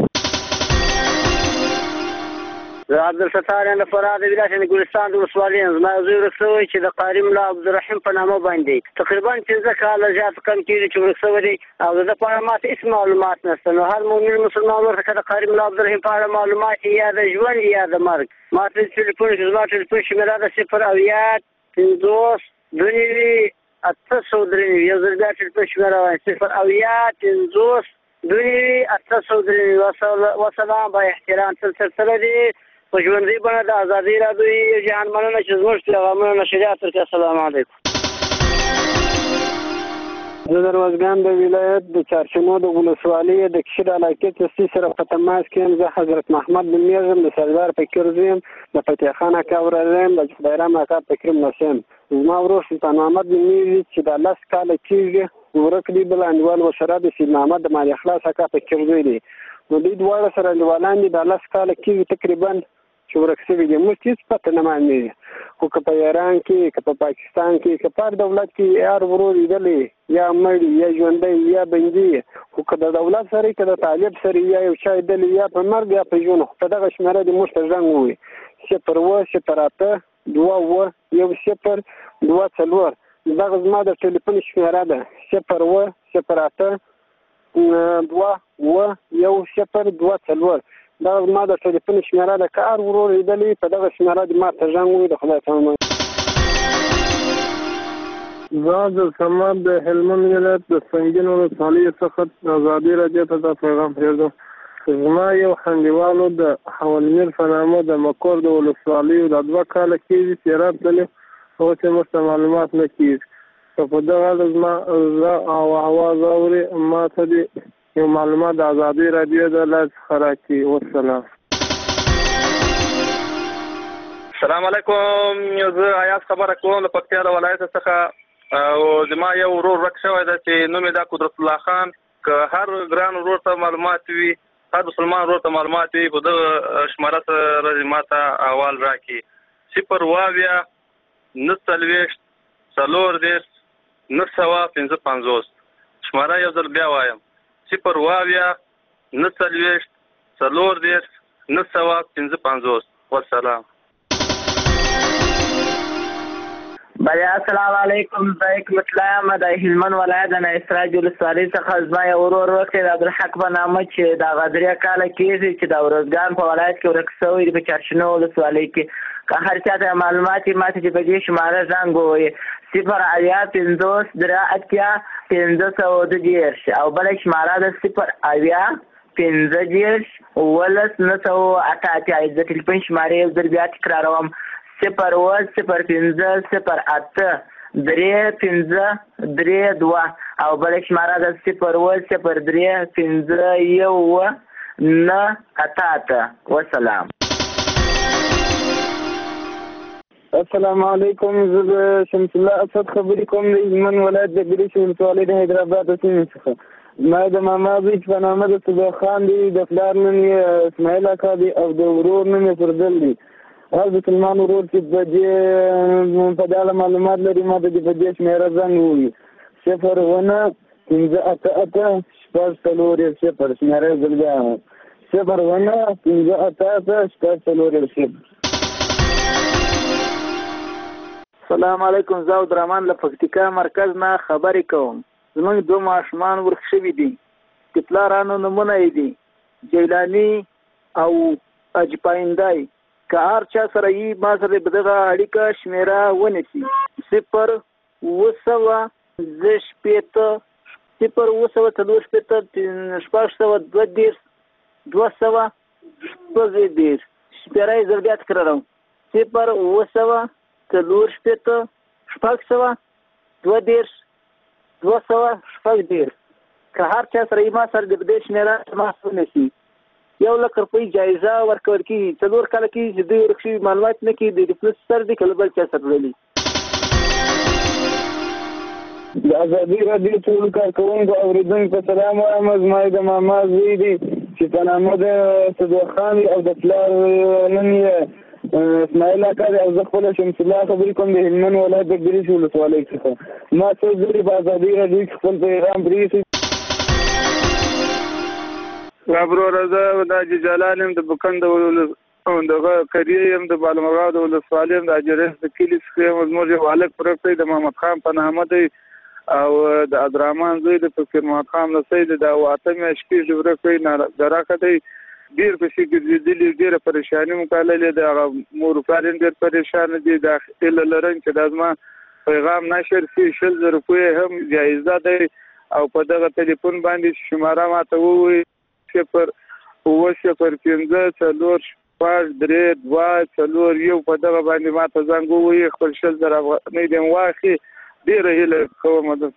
زه عبدالستار یم د فراه د ولایت د ګلستان د ولسوالۍ یم زما زوی ورک شوی چې د قاري ملا عبدالرحیم په نامه باندې تقریبا پنځه کاله زیات کم کېږي چې ورک شوی دی او د ده په اړه ماته هېڅ معلومات نشته نو هر مؤمن مسلمان ورته که د قاري ملا عبدالرحیم په اړه معلومات یا د ژوند یا د مرګ ماته ټلیفون کې زما ټلیفون شمېره ده صفر اویا پنځوس دوه نوي اته سوه درې نوي یو ځل بیا ټلیفون شمېره وایم صفر اویا پنځوس دوه نوي اته سوه درې نوي وسلام با احترام تل سلسله دی په ژوندۍ بڼه د ازادۍ رادیو جهان مننه چې زموږ پیغامونه نشریات ترکي السلام علیکم
زه د ارزګان د ولایت د چارشمو د ولسوالۍ د کشر علاقې تسي سره په تماس کې یم زه حضرت محمد بن میغم د سردار فکر زویم د فتح خان اکا وراره یم د خدایرام اکا فکر نسیم زما ورور سلطان محمد بن میغم چې د لس کاله کېږي ورک دی بل انډیوال ورسره د سید محمد د مالي اخلاص اکا فکر زوی دی نو دوی دواړه سره انډیوالان دي د لس کاله کېږي تقریبا چې ورک شوي دي موږ هېڅ پته نه معلومېږي خو که په ایران کې که په پاکستان کې که په هر دولت کې یار ورور لیدلی یا مړي یا ژوندی یا بندي خو که د دولت سره که د طالب سره یا یو چا لیدلی یا په مرګ یا په ژوند خو په دغه شمېره دې موږ ته زنګ ووایي صفر اوه صفر اته دوه اوه یو صفر دوه څلور دغه زما د ټلیفون شمېره ده صفر اوه صفر اته دوه اوه یو صفر دوه څلور دا ما د ټلیفون شمېره د کار ورور لیدلی په دغه شمېره د ما ته زنګ ووایي د خدای په امان
زه د صمد د هلمند ولایت د سنګین ولسوالۍ څخه ازادي رادیو ته دا پیغام پرېږدم زما یو انډیوالو د حولمیر په نامه د مکور د ولسوالیو د دوه کاله کېږي چې راتللی او چې موږ ته معلومات نه کېږي که په دغه اړه زما زه او اواز اوري ما ته دې یو معلومات د ازادي رادیو د لاس څخه راکړي والسلام
السلام علیکم زه ایاز خبره کوم د پکتیا د ولایت څخه او زما یو ورور ورک شوی ده چې نوم یې ده قدرت الله خان که هر ګران ورور ته معلومات وي هر مسلمان ورور ته معلومات وي په دغه شماره سره ما ته احوال راکړي صفر اوه اویا نهه څلوېښت څلور دېرش نهه سوه پنځه پنځوس شماره یو ځل بیا وایم صفر اوه اویا نهه څلوېښت څلور دېرش نهه سوه پنځه پنځوس والسلام
بله السلام علیکم زه حکمت الله یم د هلمند ولایت د نایسراج ولسوالۍ څخه زما یو ورور ورک دی د عبدالحق په نامه چې د هغه درې کاله کېږي چې د ارزګان په ولایت کې ورک شوی دی په چارشنو ولسوالۍ کې که هر چاته معلومات ماته چې په دې شماره زنګ ووایي صفر اویا پنځوس درې اتیا پنځه سوه دوه دېرش او بله شماره ده صفر اویا پنځه دېرش اوولس نهه سوه اته اتیا. د ټلیفون شمارې یو ځل بیا تکراروم صفر اووه صفر پنځه صفر اته درې پنځه درې دوه او بله شماره ده صفر اووه صفر درې پنځه یو اووه نهه اته اته. وسلام.
السلام علیکم. زه د شمس الله اسد خبرې کوم د هلمند ولایت د ګریش ولسوالۍ د حیدرآباد د سیمې څخه. ما د ماما زوی چې په نامه د صدق خان دی، د پلار نوم یې اسماعیل اکا دی او د ورور نوم یې فردل دی. هر د سلمان ورور چې په دې په دې اړه معلومات لري ما د دې په دې شمېره زنګ ووهي صفر اووه پنځه اته اته شپږ څلور یو صفر. شمېره یې ځل بیا صفر اووه پنځه اته اته شپږ څلور یو صفر.
السلام علیکم. زه عبدالرحمن له پکتیکا مرکز نه خبرې کوم. زموږ دوه ماشومان ورک شوي دي. د پلارانو نومونه یې دي جیلاني او اجپایندای. که هر چا سره یي ما سره به دغه اړیکه شمېره ونیسي صفر اووه سوه زه شپېته صفر اووه سوه څلور شپېته شپږ سوه دوه دېرش دوه سوه شپږ دېرش. شمېره یې زه بیا تکراروم صفر اووه سوه څلور شپېته شپږ سوه دوه دېرش دوه سوه شپږ دېرش. که هر چا سره یې ما سره د دې شمېره تماس ونیسي یو لک روپۍ جایزه ورکول کېږي. څلور کاله کېږي چې دوی ورک شوي معلومات نه کړي د ډیفلس سر دي که له بل چا سره تللي.
د ازادي راډیو ټولو کارکوونکو اورېدونکو ته سلام وایم. زما د ماما زوی دی چې په نامه د صدق خان او د پلار نوم یې اسماعیل اکا دی او زه خپله شمس الله خبرې کوم د هلمند ولایت د ګریش ولسوالۍ څخه. ما څو ځلې په ازادي راډیو کې خپل پیغام پرېښی.
وروره زه د حاجي جلال یم د بکند دغه قریې یم د بالمغاد ولسوالۍ یم د حاجرس د کلي څخه یم. زموږ یو هلک ورک دی د محمد خان په نامه دی او د عبدالرحمن زوی د فقیر محمد خان نسی دی. د اته میاشتې کېږي ورک دی نادرکه دی. ډېر پسې ګرځېدلي ډېره پریشاني مکاللې د هغه مور پلار یې ډېر پریشانه دي. دا هیله لرم چې دا زما پیغام نشر شي. شل زره روپۍ هم جایزه دی او په دغه ټلیفون باندې شماره ماته ووایي صفر اووه صفر پنځه څلور شپږ درې دوه څلور یو په دغه باندې ماته زنګ ووایي. خپل شل زره افغانۍ دې هم واخلي. ډېره هیله کوم ده.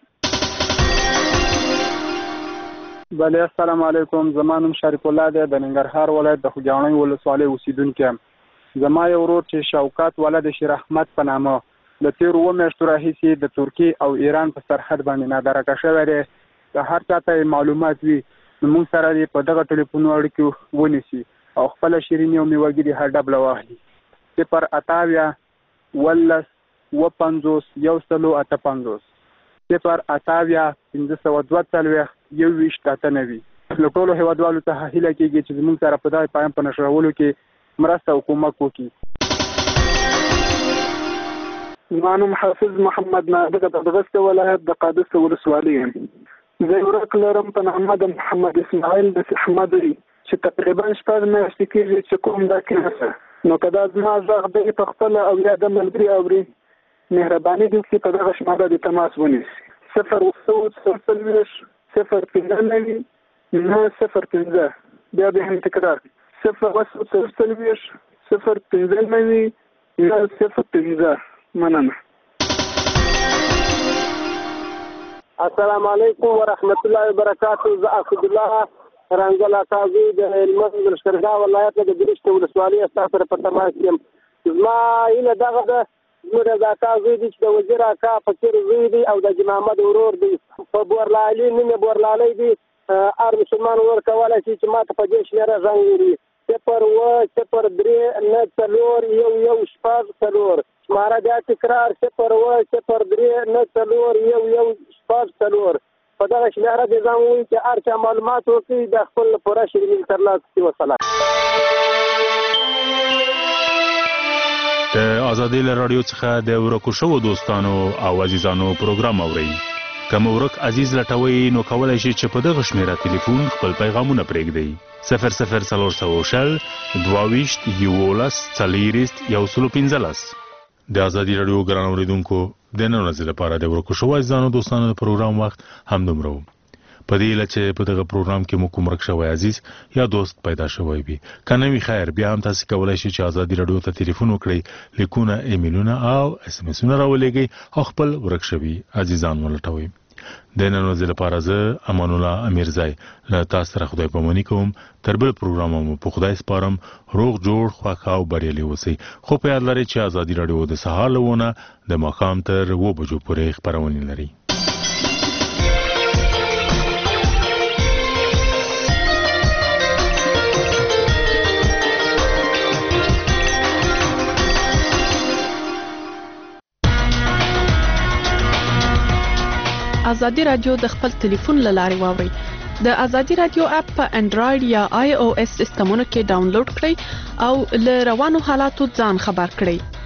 بله السلام علیکم. زما نوم شریف الله دی د ننګرهار ولایت د خوږیاڼۍ ولسوالۍ اوسیدونکی یم. زما یو ورور چې شوکت ولد شیر احمد په نامه د تېرو اووه میاشتو راهیسې د ترکیې او ایران په سرحد باندې نادرکه شوی دی. که هر چا ته معلومات وي نو موږ سره دې په دغه ټلیفون اړیکې ونیسي او خپله شیریني او میوهګي دې هر ډبله واخلي. صفر اته اویا اوولس اووه پنځوس یو سلو اته پنځوس صفر اته اویا پنځه سوه دوه څلوېښت یو ویشت اته نوي. له ټولو هېوادوالو څخه هیله کېږي چې زموږ سره په دغه پیام په نشرولو کې مرسته او کومک وکړي.
زما نوم حافظ محمد نادر د بغسته ولایت د قادس ولسوالۍ یم. زه یو ورک لرم په نامه د محمد اسماعیل د احمد چې تقریبا شپږ میاشتې کېږي چې کوم دا کېنسه نو که دا زما غږ دی په خپله او یا د ملګري اوري مهرباني دې وکړي په دغه شماره د تماس ونیسي صفر اووه سوه څلوېښت صفر پنځه نوي نهه صفر پنځه. بیا به هم تکرار صفر اووه سوه څلوېښت صفر پنځه نوي نهه صفر پنځه. مننه.
السلام علیکم ورحمت الله وبرکاتہ. زه اسد الله رنګل اکاوي د هلمند د لښکرګاه ولایت د ګریش ولسوالۍ ستاسو سره په تماس یم. زما هیله دغه ده زموږ د اکا زوی دی چې د وزیر اکا فقیر زوی دی او د حاجي محمد ورور دی په بورلالي نوم یې بورلالۍ دی. هر مسلمان ورور کولی شي چې ما ته په دې شمېره زنګ وکړي صفر اووه صفر درې نه څلور یو یو شپږ څلور. شماره بیا تکرار صفر اووه صفر درې نه څلور یو یو شپږ څلور. په دغه شمېره دې زنګ ووایي چې هر چا معلومات وکړي د خپل پوره شیریني ترلاسه کړي. وسلام.
د ازادي له راډیو څخه د ورکو شوو دوستانو او عزیزانو پروګرام اورئ. کوم ورک عزیز لټوي نو کولای شي چې په دغه شمیره ټلیفون خپل پیغامونه پرېږدي صفر صفر څلور سوه شل دوه ویشت یولس څلېرویشت یو سل پنځلس. د ازادي راډیو ګران اورېدونکو د نن ورځې لپاره د ورکو شوی ځانو دوستانو د پروګرام وخت همدومره و. په دې هیله چې په دغه پروګرام کې مو کوم ورک شوی عزیز یا دوست پیدا شوی وي. که نه وي خیر بیا هم تاسې کولی شئ چې ازادي راډیو ته تلیفون وکړئ، لیکونه، ایمیلونه او اس ام اسونه راولېږئ او خپل ورک شوي عزیزان ولټوئ. د نن ورځې لپاره زه امان الله امیرزی له تاسو سره خدای پاماني کوم. تر بل پروګرام مو په خدای سپارم. روغ جوړ خوښ او بریالي اوسئ. خو په یاد لرئ چې ازادي راډیو د سهار له ونه د ماښام تر اوه بجو پورې خپرونې لري.
ازادي راډیو د خپل ټلیفون له لارې واورئ. د ازادي راډیو اپ په انډراید یا آی او اس سیسټمونو کې ډاونلوډ کړئ او له روانو حالاتو ځان خبر کړئ.